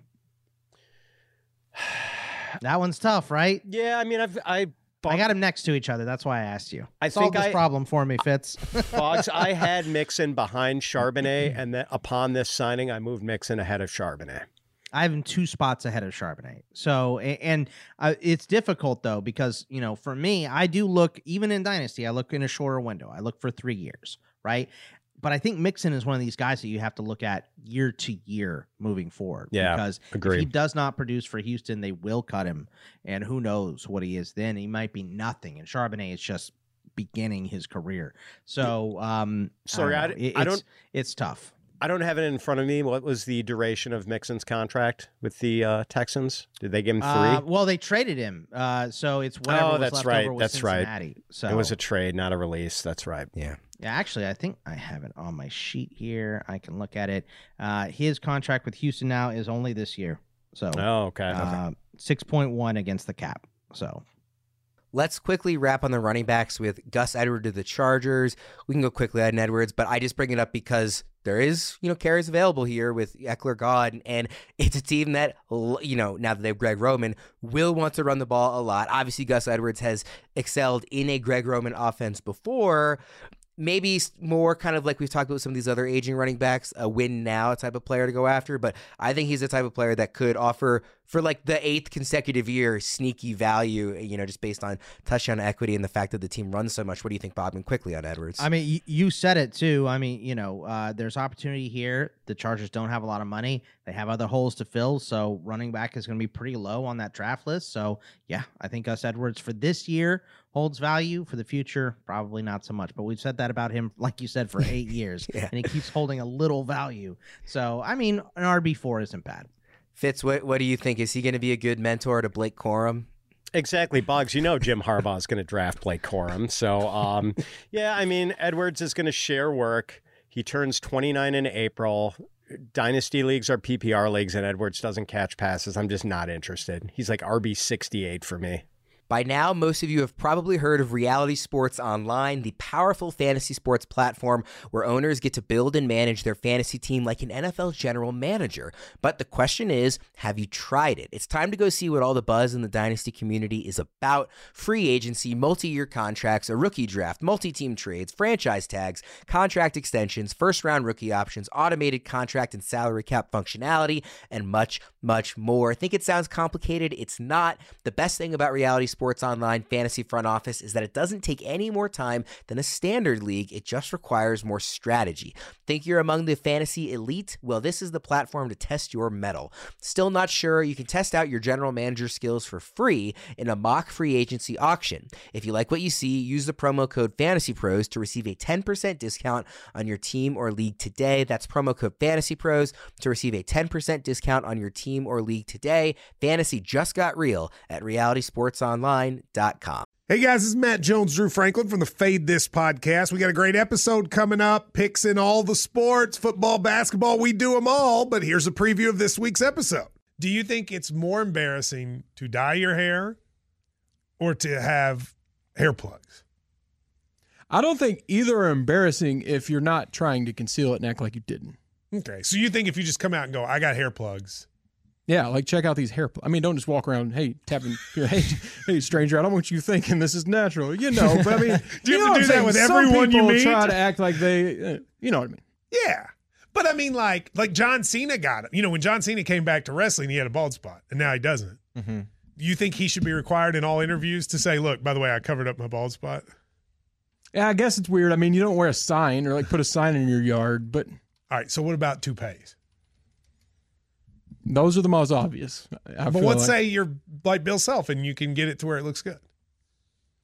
That one's tough, right? Yeah, I mean, I got them next to each other. That's why I asked you. Solve this problem for me, Fitz. Boggs, I had Mixon behind Charbonnet, and then upon this signing, I moved Mixon ahead of Charbonnet. I have him 2 spots ahead of Charbonnet. So, and it's difficult, though, because, for me, I do look, even in Dynasty, I look in a shorter window. I look for 3 years, right? But I think Mixon is one of these guys that you have to look at year to year moving forward. Yeah, because if he does not produce for Houston, they will cut him. And who knows what he is then. He might be nothing. And Charbonnet is just beginning his career. So, it's tough. I don't have it in front of me. What was the duration of Mixon's contract with the Texans? Did they give him 3? Well, they traded him. So it's whatever was left over with Cincinnati. Right. So it was a trade, not a release. That's right. Yeah. Yeah, actually, I think I have it on my sheet here. I can look at it. His contract with Houston now is only this year. So, okay. 6.1 against the cap. So, let's quickly wrap on the running backs with Gus Edwards to the Chargers. We can go quickly on Edwards, but I just bring it up because there is, carries available here with Eckler gone, and it's a team that, now that they have Greg Roman, will want to run the ball a lot. Obviously, Gus Edwards has excelled in a Greg Roman offense before. Maybe more kind of like we've talked about some of these other aging running backs, a win now type of player to go after. But I think he's the type of player that could offer, for like the 8th consecutive year, sneaky value, just based on touchdown equity and the fact that the team runs so much. What do you think, Bob? And quickly on Edwards. I mean, you said it too. I mean, there's opportunity here. The Chargers don't have a lot of money. They have other holes to fill. So running back is going to be pretty low on that draft list. So yeah, I think Gus Edwards for this year holds value. For the future, probably not so much. But we've said that about him, like you said, for 8 years. Yeah. And he keeps holding a little value. So, I mean, an RB4 isn't bad. Fitz, what do you think? Is he going to be a good mentor to Blake Corum? Exactly, Boggs. Jim Harbaugh is going to draft Blake Corum. So, yeah, I mean, Edwards is going to share work. He turns 29 in April. Dynasty leagues are PPR leagues, and Edwards doesn't catch passes. I'm just not interested. He's like RB 68 for me. By now, most of you have probably heard of Reality Sports Online, the powerful fantasy sports platform where owners get to build and manage their fantasy team like an NFL general manager. But the question is, have you tried it? It's time to go see what all the buzz in the Dynasty community is about. Free agency, multi-year contracts, a rookie draft, multi-team trades, franchise tags, contract extensions, first-round rookie options, automated contract and salary cap functionality, and much, much more. Think it sounds complicated? It's not. The best thing about Reality Sports Online Fantasy Front Office is that it doesn't take any more time than a standard league. It just requires more strategy. Think you're among the fantasy elite? Well, this is the platform to test your mettle. Still not sure? You can test out your general manager skills for free in a mock free agency auction. If you like what you see, use the promo code FANTASYPROS to receive a 10% discount on your team or league today. That's promo code FANTASYPROS to receive a 10% discount on your team or league today. Fantasy just got real at realitysportsonline.com. Hey guys, this is Matt Jones, Drew Franklin from the Fade This podcast. We got a great episode coming up, picks in all the sports, football, basketball, we do them all, but here's a preview of this week's episode. Do you think it's more embarrassing to dye your hair or to have hair plugs? I don't think either are embarrassing if you're not trying to conceal it and act like you didn't. Okay, so you think if you just come out and go, I got hair plugs. Yeah, like check out these hair plugs. I mean, don't just walk around, tapping, hey, stranger, I don't want you thinking this is natural, but I mean. Do you have to do that with everyone you meet? Some people try to act like they, you know what I mean. Yeah, but I mean, like John Cena got it. When John Cena came back to wrestling, he had a bald spot, and now he doesn't. Mm-hmm. You think he should be required in all interviews to say, look, by the way, I covered up my bald spot? Yeah, I guess it's weird. I mean, you don't wear a sign or put a sign in your yard, but. All right, so what about toupees? Those are the most obvious. But let's say you're like Bill Self and you can get it to where it looks good.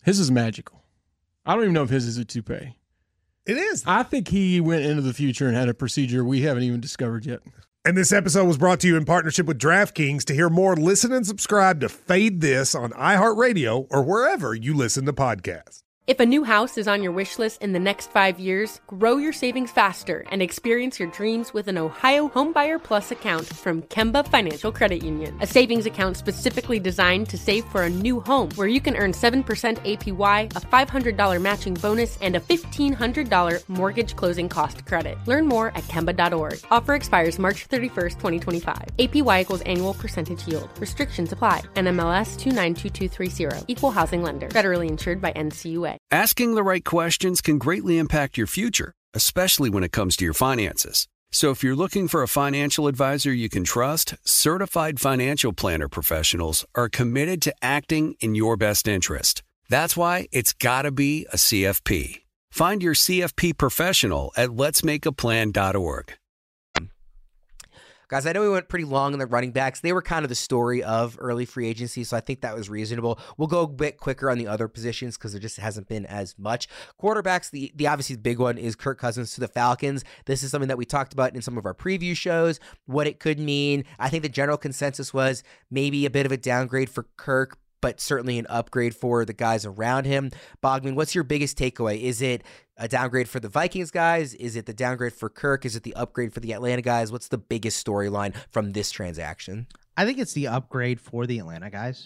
His is magical. I don't even know if his is a toupee. It is. I think he went into the future and had a procedure we haven't even discovered yet. And this episode was brought to you in partnership with DraftKings. To hear more, listen and subscribe to Fade This on iHeartRadio or wherever you listen to podcasts. If a new house is on your wish list in the next 5 years, grow your savings faster and experience your dreams with an Ohio Homebuyer Plus account from Kemba Financial Credit Union. A savings account specifically designed to save for a new home where you can earn 7% APY, a $500 matching bonus, and a $1,500 mortgage closing cost credit. Learn more at Kemba.org. Offer expires March 31st, 2025. APY equals annual percentage yield. Restrictions apply. NMLS 292230. Equal housing lender. Federally insured by NCUA. Asking the right questions can greatly impact your future, especially when it comes to your finances. So if you're looking for a financial advisor you can trust, certified financial planner professionals are committed to acting in your best interest. That's why it's got to be a CFP. Find your CFP professional at letsmakeaplan.org. Guys, I know we went pretty long on the running backs. They were kind of the story of early free agency, so I think that was reasonable. We'll go a bit quicker on the other positions because there just hasn't been as much. Quarterbacks, the obviously big one is Kirk Cousins to the Falcons. This is something that we talked about in some of our preview shows, what it could mean. I think the general consensus was maybe a bit of a downgrade for Kirk, but certainly an upgrade for the guys around him. Bogman, what's your biggest takeaway? Is it a downgrade for the Vikings guys? Is it the downgrade for Kirk? Is it the upgrade for the Atlanta guys? What's the biggest storyline from this transaction? I think it's the upgrade for the Atlanta guys.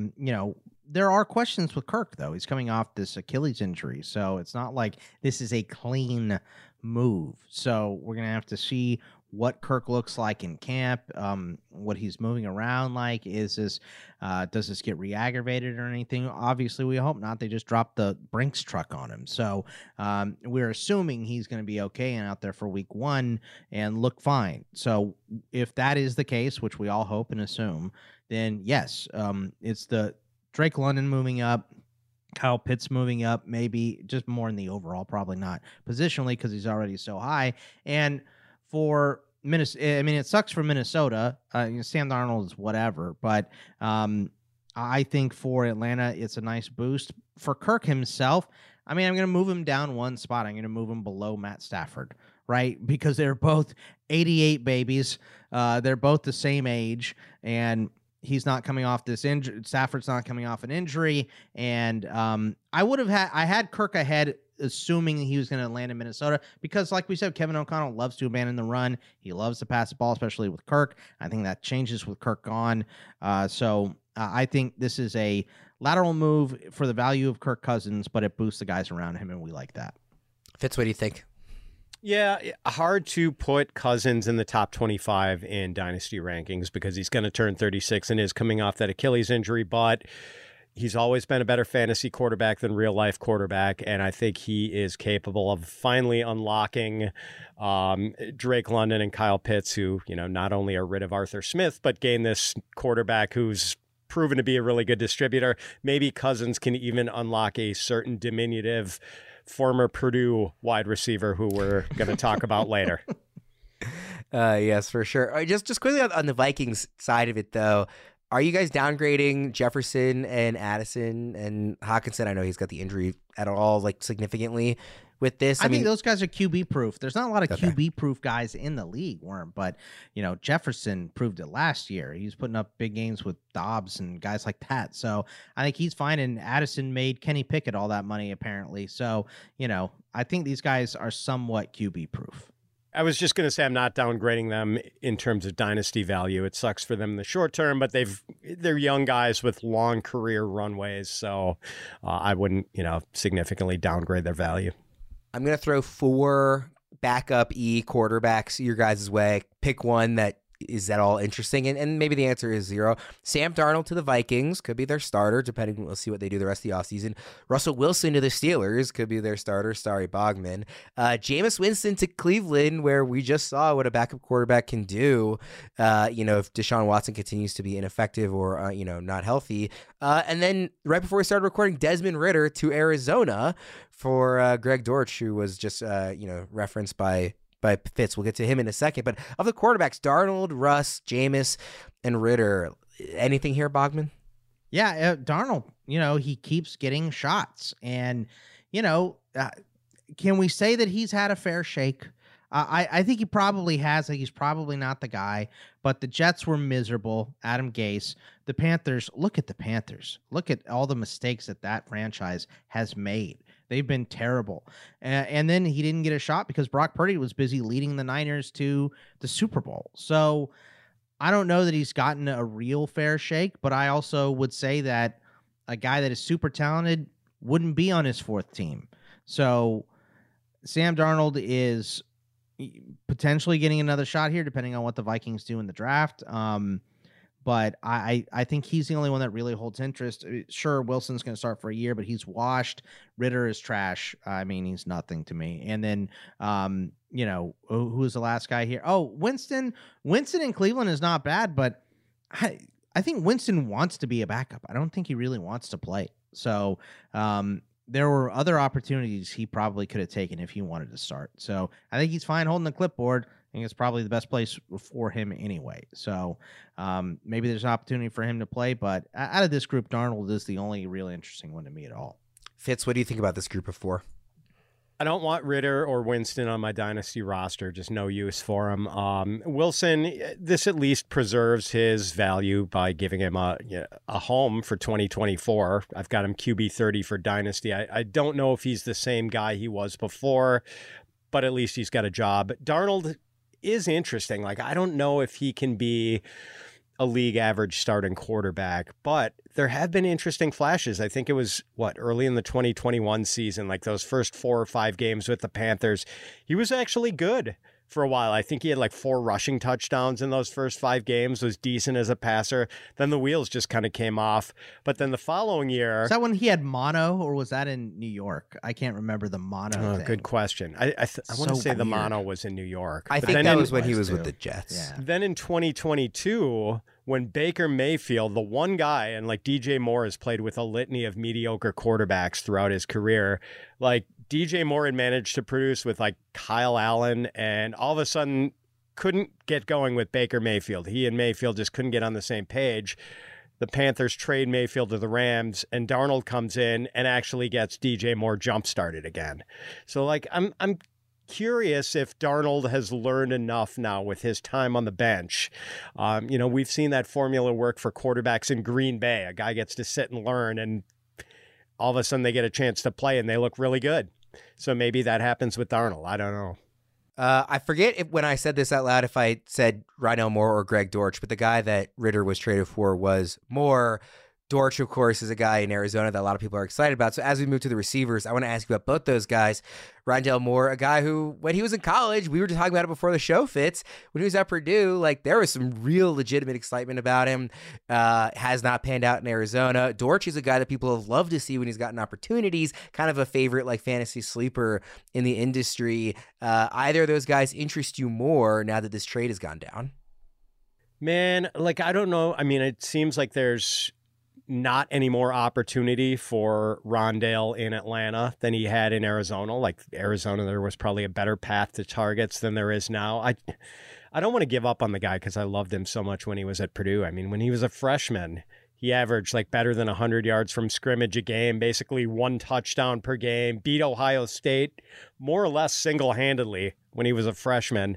There are questions with Kirk, though. He's coming off this Achilles injury, so it's not like this is a clean move. So we're going to have to see what Kirk looks like in camp, what he's moving around like. Does this get re-aggravated or anything? Obviously, we hope not. They just dropped the Brinks truck on him. So we're assuming he's going to be okay and out there for week 1 and look fine. So if that is the case, which we all hope and assume, then yes, it's the Drake London moving up, Kyle Pitts moving up, maybe just more in the overall, probably not positionally because he's already so high. And for Minnesota, I mean, it sucks for Minnesota. Sam Darnold is whatever, but I think for Atlanta, it's a nice boost. For Kirk himself, I mean, I'm going to move him down one spot. I'm going to move him below Matt Stafford, right? Because they're both 88 babies. They're both the same age, and he's not coming off this injury. Stafford's not coming off an injury, and I had Kirk ahead, assuming he was going to land in Minnesota, because like we said, Kevin O'Connell loves to abandon the run. He loves to pass the ball, especially with Kirk. I think that changes with Kirk gone. So I think this is a lateral move for the value of Kirk Cousins, but it boosts the guys around him, and we like that. Fitz, what do you think? Yeah, hard to put Cousins in the top 25 in dynasty rankings because he's going to turn 36 and is coming off that Achilles injury, but he's always been a better fantasy quarterback than real life quarterback, and I think he is capable of finally unlocking Drake London and Kyle Pitts, who, not only are rid of Arthur Smith, but gain this quarterback who's proven to be a really good distributor. Maybe Cousins can even unlock a certain diminutive former Purdue wide receiver who we're going to talk about later. Yes, for sure. Just quickly on the Vikings side of it, though, are you guys downgrading Jefferson and Addison and Hockenson? I know he's got the injury at all, significantly with this. I mean, those guys are QB proof. There's not a lot of QB proof guys in the league, but Jefferson proved it last year. He was putting up big games with Dobbs and guys like that. So I think he's fine. And Addison made Kenny Pickett all that money, apparently. So, I think these guys are somewhat QB proof. I was just going to say I'm not downgrading them in terms of dynasty value. It sucks for them in the short term, but they're young guys with long career runways, so I wouldn't, significantly downgrade their value. I'm going to throw 4 backup quarterbacks your guys' way. Pick one that is at all interesting, and maybe the answer is 0. Sam Darnold to the Vikings could be their starter, depending. We'll see what they do the rest of the offseason. Russell Wilson to the Steelers could be their starter. Sorry, Bogman. Jameis Winston to Cleveland, where we just saw what a backup quarterback can do. If Deshaun Watson continues to be ineffective or not healthy. And then right before we started recording, Desmond Ridder to Arizona for Greg Dortch, who was just referenced by Fitz. We'll get to him in a second. But of the quarterbacks, Darnold, Russ, Jameis, and Ridder, anything here, Bogman? Yeah, Darnold, he keeps getting shots. And, can we say that he's had a fair shake? I think he probably has. He's probably not the guy, but the Jets were miserable. Adam Gase. The Panthers, look at the Panthers. Look at all the mistakes that franchise has made. They've been terrible. And then he didn't get a shot because Brock Purdy was busy leading the Niners to the Super Bowl. So I don't know that he's gotten a real fair shake, but I also would say that a guy that is super talented wouldn't be on his fourth team. So Sam Darnold is potentially getting another shot here, depending on what the Vikings do in the draft. But I think he's the only one that really holds interest. Sure, Wilson's going to start for a year, but he's washed. Ritter is trash. I mean, he's nothing to me. And then, who's the last guy here? Oh, Winston. Winston in Cleveland is not bad, but I think Winston wants to be a backup. I don't think he really wants to play. So, there were other opportunities he probably could have taken if he wanted to start. So I think he's fine holding the clipboard. I think it's probably the best place for him anyway. So maybe there's an opportunity for him to play. But out of this group, Darnold is the only really interesting one to me at all. Fitz, what do you think about this group of four? I don't want Ritter or Winston on my dynasty roster. Just no use for him. Wilson, this at least preserves his value by giving him a home for 2024. I've got him QB 30 for dynasty. I don't know if he's the same guy he was before, but at least he's got a job. Darnold is interesting. Like, I don't know if he can be a league average starting quarterback, but there have been interesting flashes. I think it was early in the 2021 season, like those first 4 or 5 games with the Panthers, he was actually good for a while. I think he had like 4 rushing touchdowns in those first 5 games, was decent as a passer. Then the wheels just kind of came off. But then the following year... Is that when he had mono, or was that in New York? I can't remember the mono thing. Good question. I want to say the mono was in New York. I think that was when he was with the Jets. Yeah. Then in 2022, when Baker Mayfield, the one guy, and like DJ Moore has played with a litany of mediocre quarterbacks throughout his career, like DJ Moore had managed to produce with like Kyle Allen, and all of a sudden couldn't get going with Baker Mayfield. He and Mayfield just couldn't get on the same page. The Panthers trade Mayfield to the Rams, and Darnold comes in and actually gets DJ Moore jump started again. So like I'm curious if Darnold has learned enough now with his time on the bench. We've seen that formula work for quarterbacks in Green Bay. A guy gets to sit and learn, and all of a sudden they get a chance to play and they look really good. So maybe that happens with Darnold. I don't know. I forget when I said this out loud if I said Rydell Moore or Greg Dortch, but the guy that Ritter was traded for was Moore. Dortch, of course, is a guy in Arizona that a lot of people are excited about. So as we move to the receivers, I want to ask you about both those guys. Rydell Moore, a guy who, when he was in college, we were just talking about it before the show, Fitz, when he was at Purdue, like there was some real legitimate excitement about him. Has not panned out in Arizona. Dortch is a guy that people have loved to see when he's gotten opportunities, kind of a favorite like fantasy sleeper in the industry. Either of those guys interest you more now that this trade has gone down? Man, like, I don't know. I mean, it seems like there's not any more opportunity for Rondale in Atlanta than he had in Arizona. Like Arizona, there was probably a better path to targets than there is now. I don't want to give up on the guy because I loved him so much when he was at Purdue. I mean, when he was a freshman, he averaged like better than 100 yards from scrimmage a game, basically 1 touchdown per game, beat Ohio State more or less single-handedly when he was a freshman.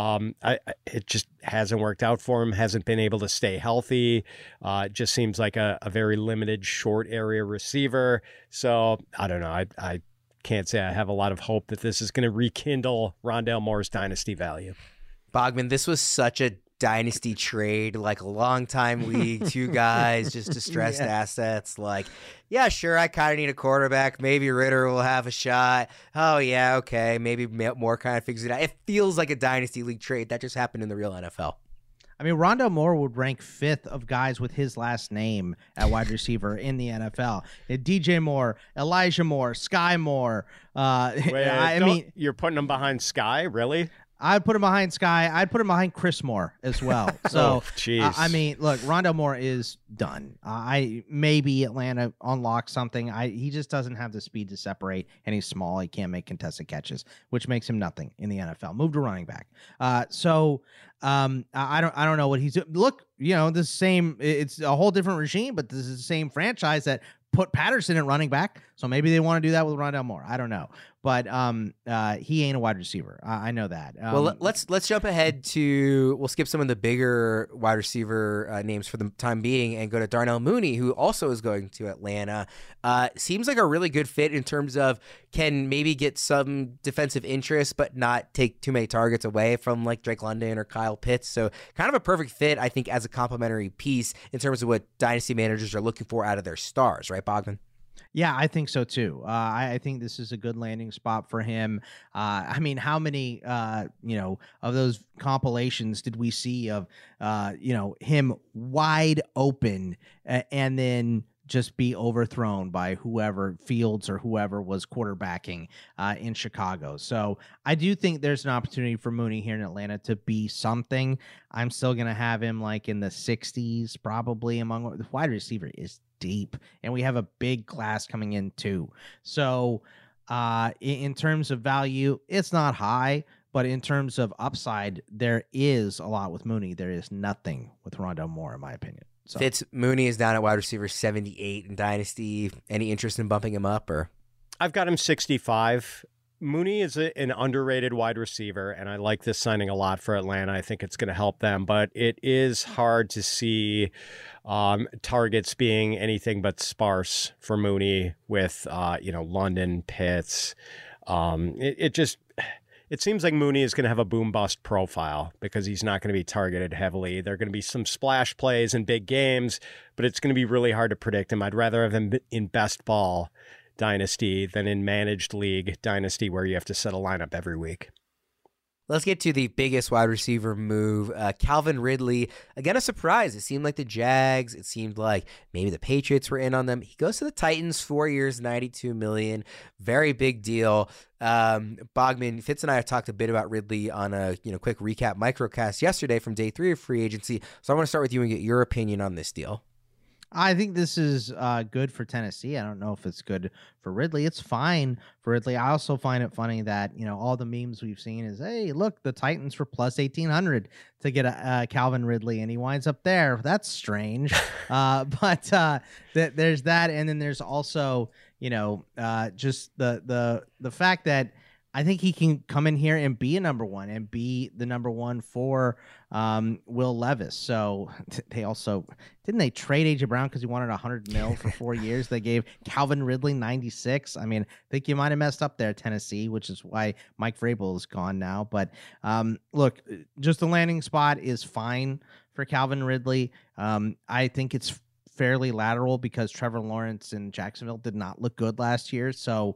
It just hasn't worked out for him, hasn't been able to stay healthy. It just seems like a very limited short area receiver. So I don't know. I can't say I have a lot of hope that this is going to rekindle Rondale Moore's dynasty value. Bogman, this was such a dynasty trade, like a long time league, 2 guys, just distressed assets. Like, yeah, sure, I kind of need a quarterback. Maybe Ritter will have a shot. Oh, yeah, okay. Maybe Moore kind of figures it out. It feels like a dynasty league trade. That just happened in the real NFL. I mean, Rondale Moore would rank 5th of guys with his last name at wide receiver in the NFL. DJ Moore, Elijah Moore, Sky Moore. Wait, I mean, you're putting him behind Sky, really? I'd put him behind Sky. I'd put him behind Chris Moore as well. So, I mean, look, Rondale Moore is done. Maybe Atlanta unlocks something. He just doesn't have the speed to separate, and he's small. He can't make contested catches, which makes him nothing in the NFL. Move to running back. I don't know what he's doing. Look, the same. It's a whole different regime, but this is the same franchise that put Patterson at running back. So maybe they want to do that with Rondale Moore. I don't know. But he ain't a wide receiver. I know that. Well, let's jump ahead we'll skip some of the bigger wide receiver names for the time being and go to Darnell Mooney, who also is going to Atlanta. Seems like a really good fit in terms of can maybe get some defensive interest, but not take too many targets away from like Drake London or Kyle Pitts. So kind of a perfect fit, I think, as a complementary piece in terms of what dynasty managers are looking for out of their stars, right, Bogman? Yeah, I think so too. I think this is a good landing spot for him. I mean, how many, of those compilations did we see of, him wide open and then just be overthrown by whoever, Fields or whoever was quarterbacking in Chicago. So I do think there's an opportunity for Mooney here in Atlanta to be something. I'm still going to have him like in the 60s, probably among the wide receiver is deep, and we have a big class coming in too. So in terms of value, it's not high, but in terms of upside, there is a lot with Mooney. There is nothing with Rondale Moore, in my opinion. So. Fitz, Mooney is down at wide receiver 78 in Dynasty. Any interest in bumping him up? Or I've got him 65. Mooney is an underrated wide receiver, and I like this signing a lot for Atlanta. I think it's going to help them, but it is hard to see targets being anything but sparse for Mooney with, London, Pitts. It seems like Mooney is going to have a boom-bust profile because he's not going to be targeted heavily. There are going to be some splash plays in big games, but it's going to be really hard to predict him. I'd rather have him in best ball dynasty than in managed league dynasty where you have to set a lineup every week. Let's get to the biggest wide receiver move. Calvin Ridley, again, a surprise. It seemed like the Jags, it seemed like maybe the Patriots were in on them. He goes to the Titans, 4 years, $92 million. Very big deal. Bogman, Fitz and I have talked a bit about Ridley on a quick recap microcast yesterday from day 3 of free agency. So I want to start with you and get your opinion on this deal. I think this is good for Tennessee. I don't know if it's good for Ridley. It's fine for Ridley. I also find it funny that, all the memes we've seen is, hey, look, the Titans for plus 1,800 to get a Calvin Ridley, and he winds up there. That's strange. But there's that. And then there's also, just the fact that I think he can come in here and be a number one and be the number one for Will Levis. So they also didn't they trade AJ Brown because he wanted $100 million for 4 years. They gave Calvin Ridley 96. I mean, I think you might have messed up there, Tennessee, which is why Mike Vrabel is gone now. But look, just the landing spot is fine for Calvin Ridley. I think it's fairly lateral because Trevor Lawrence in Jacksonville did not look good last year. So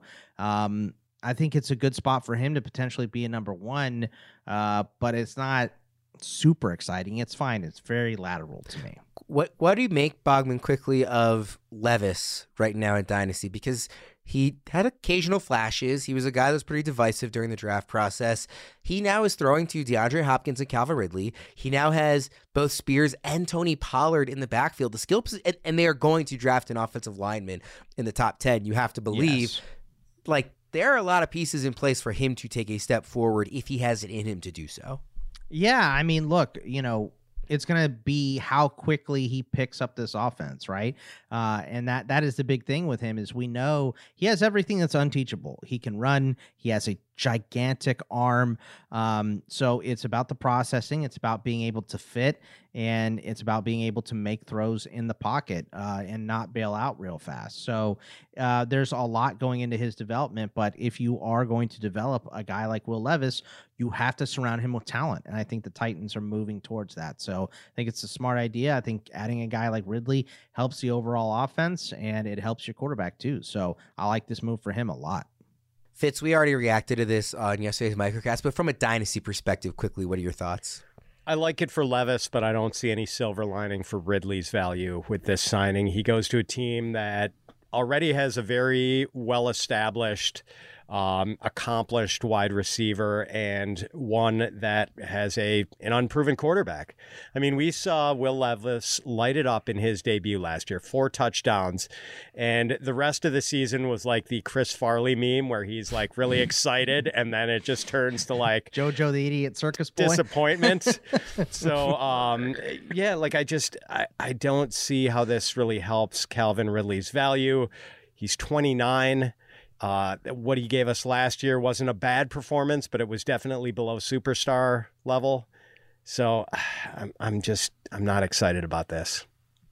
I think it's a good spot for him to potentially be a number one, but it's not super exciting. It's fine. It's very lateral to me. What do you make, Bogman, quickly of Levis right now in Dynasty? Because he had occasional flashes. He was a guy that was pretty divisive during the draft process. He now is throwing to DeAndre Hopkins and Calvin Ridley. He now has both Spears and Tony Pollard in the backfield. The skill and they are going to draft an offensive lineman in the top 10. You have to believe, there are a lot of pieces in place for him to take a step forward if he has it in him to do so. Yeah, I mean, look, it's going to be how quickly he picks up this offense, right? And that is the big thing with him is we know he has everything that's unteachable. He can run. He has a gigantic arm. So it's about the processing. It's about being able to fit, and it's about being able to make throws in the pocket and not bail out real fast. So there's a lot going into his development, but if you are going to develop a guy like Will Levis, you have to surround him with talent. And I think the Titans are moving towards that. So I think it's a smart idea. I think adding a guy like Ridley helps the overall offense, and it helps your quarterback too. So I like this move for him a lot. Fitz, we already reacted to this on yesterday's microcast, but from a dynasty perspective, quickly, what are your thoughts? I like it for Levis, but I don't see any silver lining for Ridley's value with this signing. He goes to a team that already has a very well-established accomplished wide receiver and one that has an unproven quarterback. I mean, we saw Will Levis light it up in his debut last year, 4 touchdowns, and the rest of the season was like the Chris Farley meme where he's like really excited and then it just turns to like JoJo the Idiot Circus Boy disappointment. So yeah, like I don't see how this really helps Calvin Ridley's value. He's 29. What he gave us last year wasn't a bad performance, but it was definitely below superstar level. So I'm not excited about this.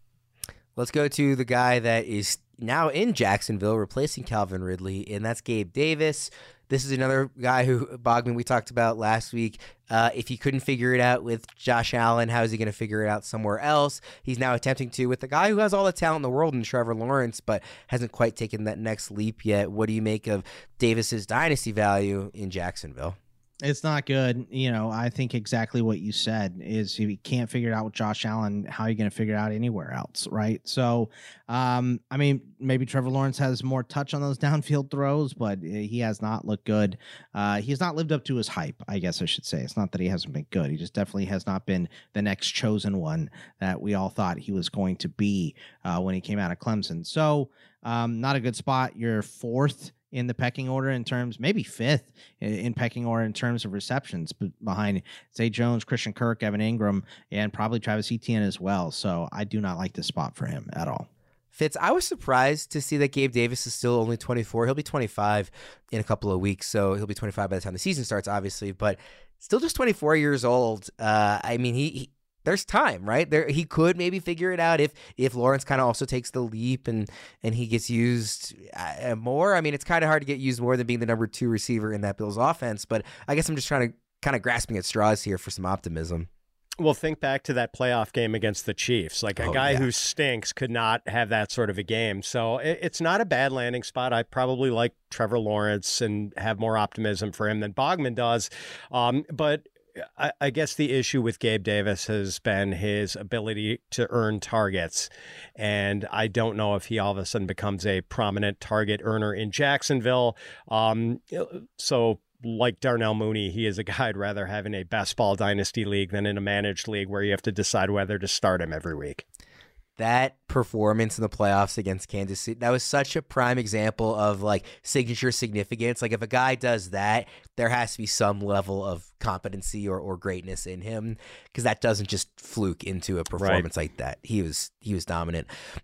Let's go to the guy that is now in Jacksonville replacing Calvin Ridley, and that's Gabe Davis. This is another guy who, Bogman, we talked about last week. If he couldn't figure it out with Josh Allen, how is he going to figure it out somewhere else? He's now attempting to with the guy who has all the talent in the world in Trevor Lawrence, but hasn't quite taken that next leap yet. What do you make of Davis's dynasty value in Jacksonville? It's not good. You know, I think exactly what you said is if you can't figure it out with Josh Allen, how are you going to figure it out anywhere else, right? So, I mean, maybe Trevor Lawrence has more touch on those downfield throws, but he has not looked good. He has not lived up to his hype, I guess I should say. It's not that he hasn't been good. He just definitely has not been the next chosen one that we all thought he was going to be when he came out of Clemson. So, not a good spot. You're 4th in the pecking order in terms, maybe 5th in pecking order in terms of receptions, behind Zay Jones, Christian Kirk, Evan Ingram, and probably Travis Etienne as well. So I do not like this spot for him at all. Fitz, I was surprised to see that Gabe Davis is still only 24. He'll be 25 in a couple of weeks, so he'll be 25 by the time the season starts, obviously, but still just 24 years old. I mean, he there's time, right? There, he could maybe figure it out if Lawrence kind of also takes the leap and he gets used more. I mean, it's kind of hard to get used more than being the number 2 receiver in that Bills offense, but I guess I'm just trying to kind of grasping at straws here for some optimism. Well, think back to that playoff game against the Chiefs. Like a guy who stinks could not have that sort of a game. So it's not a bad landing spot. I probably like Trevor Lawrence and have more optimism for him than Bogman does. But I guess the issue with Gabe Davis has been his ability to earn targets. And I don't know if he all of a sudden becomes a prominent target earner in Jacksonville. So like Darnell Mooney, he is a guy I'd rather have in a best ball dynasty league than in a managed league where you have to decide whether to start him every week. That performance in the playoffs against Kansas City, that was such a prime example of like signature significance. Like if a guy does that, there has to be some level of competency or greatness in him, because that doesn't just fluke into a performance like that. He was dominant.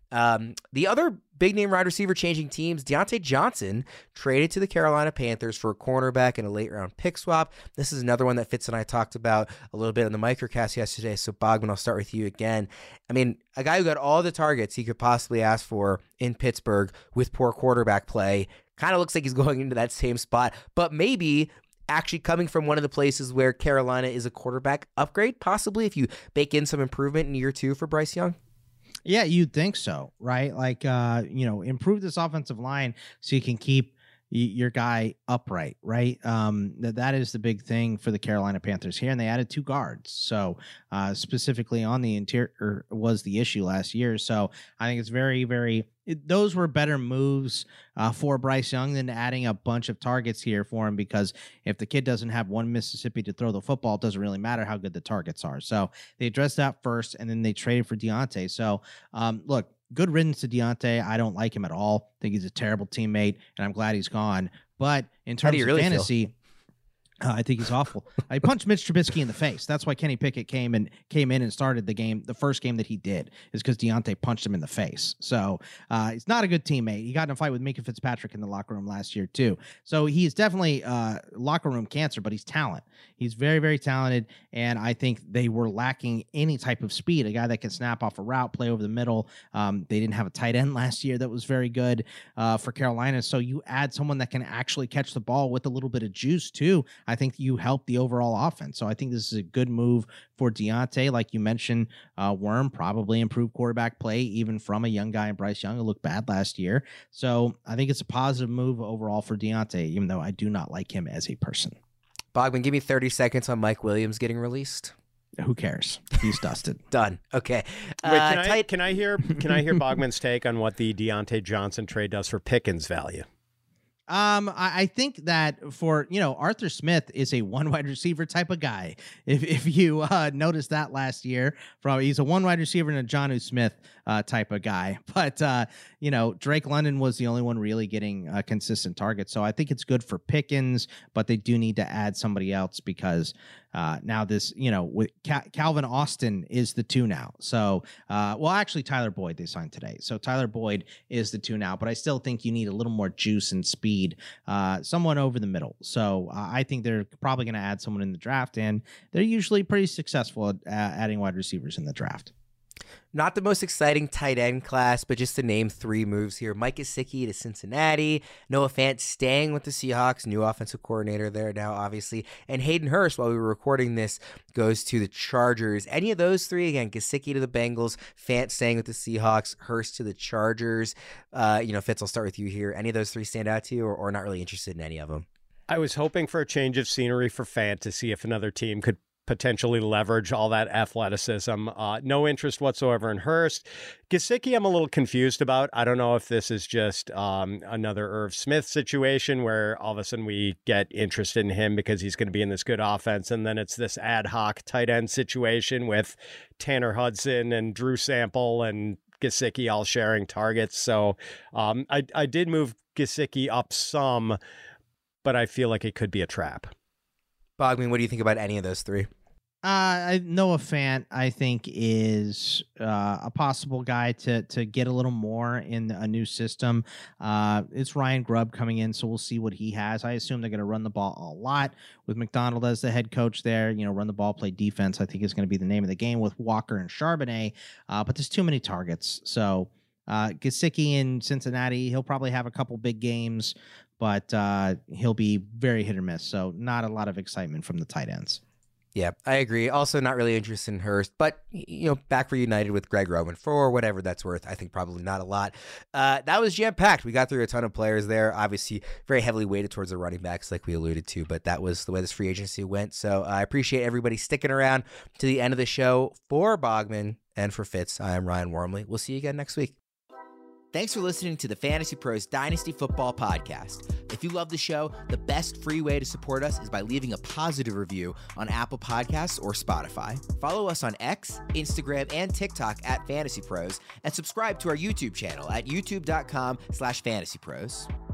The other big name wide receiver changing teams, Deontay Johnson traded to the Carolina Panthers for a cornerback and a late round pick swap. This is another one that Fitz and I talked about a little bit on the microcast yesterday. So Bogman, I'll start with you again. I mean, a guy who got all the targets he could possibly ask for in Pittsburgh with poor quarterback play kind of looks like he's going into that same spot, but maybe actually coming from one of the places where Carolina is a quarterback upgrade, possibly if you bake in some improvement in year 2 for Bryce Young. Yeah, you'd think so, right? Like, improve this offensive line so you can keep your guy upright, right? That is the big thing for the Carolina Panthers here, and they added 2 guards. So specifically on the interior was the issue last year. So I think it's very, very those were better moves for Bryce Young than adding a bunch of targets here for him, because if the kid doesn't have one Mississippi to throw the football, it doesn't really matter how good the targets are. So they addressed that first, and then they traded for Deontay. So look, good riddance to Deontay. I don't like him at all. I think he's a terrible teammate, and I'm glad he's gone. But in terms of fantasy, I think he's awful. I punched Mitch Trubisky in the face. That's why Kenny Pickett came in and started the game. The first game that he did is because Deontay punched him in the face. So he's not a good teammate. He got in a fight with Minka Fitzpatrick in the locker room last year too. So he's definitely locker room cancer, but he's talent. He's very, very talented, and I think they were lacking any type of speed. A guy that can snap off a route, play over the middle. They didn't have a tight end last year that was very good for Carolina. So you add someone that can actually catch the ball with a little bit of juice too. I think you help the overall offense. So I think this is a good move for Deontay. Like you mentioned, Worm probably improved quarterback play, even from a young guy in Bryce Young who looked bad last year. So I think it's a positive move overall for Deontay, even though I do not like him as a person. Bogman, give me 30 seconds on Mike Williams getting released. Who cares? He's dusted. Done. Okay. Wait, can I hear Bogman's take on what the Deontay Johnson trade does for Pickens' value? I think that for, Arthur Smith is a one wide receiver type of guy. If you noticed that last year, he's a one wide receiver and a Jonnu Smith type of guy. But, Drake London was the only one really getting a consistent target. So I think it's good for Pickens, but they do need to add somebody else because now this, with Calvin Austin is the 2 now. So, actually Tyler Boyd they signed today. So Tyler Boyd is the 2 now, but I still think you need a little more juice and speed, someone over the middle. So I think they're probably going to add someone in the draft, and they're usually pretty successful at adding wide receivers in the draft. Not the most exciting tight end class, but just to name 3 moves here. Mike Gesicki to Cincinnati. Noah Fant staying with the Seahawks. New offensive coordinator there now, obviously. And Hayden Hurst, while we were recording this, goes to the Chargers. Any of those 3, again, Gesicki to the Bengals, Fant staying with the Seahawks, Hurst to the Chargers. Fitz, I'll start with you here. Any of those 3 stand out to you, or not really interested in any of them? I was hoping for a change of scenery for Fant to see if another team could potentially leverage all that athleticism. No interest whatsoever in Hurst. Gesicki, I'm a little confused about. I don't know if this is just another Irv Smith situation where all of a sudden we get interested in him because he's going to be in this good offense, and then it's this ad hoc tight end situation with Tanner Hudson and Drew Sample and Gesicki all sharing targets. So I did move Gesicki up some, but I feel like it could be a trap. Bogman, what do you think about any of those 3? Noah Fant, I think, is a possible guy to get a little more in a new system. It's Ryan Grubb coming in, so we'll see what he has. I assume they're going to run the ball a lot with McDonald as the head coach there. Run the ball, play defense, I think is going to be the name of the game with Walker and Charbonnet. But there's too many targets. So Gesicki in Cincinnati, he'll probably have a couple big games, but he'll be very hit or miss. So not a lot of excitement from the tight ends. Yeah, I agree. Also not really interested in Hurst, but, back reunited with Greg Roman for whatever that's worth. I think probably not a lot. That was jam-packed. We got through a ton of players there. Obviously, very heavily weighted towards the running backs like we alluded to, but that was the way this free agency went. So I appreciate everybody sticking around to the end of the show. For Bogman and for Fitz, I am Ryan Wormley. We'll see you again next week. Thanks for listening to the Fantasy Pros Dynasty Football Podcast. If you love the show, the best free way to support us is by leaving a positive review on Apple Podcasts or Spotify. Follow us on X, Instagram, and TikTok at Fantasy Pros, and subscribe to our YouTube channel at youtube.com/fantasypros.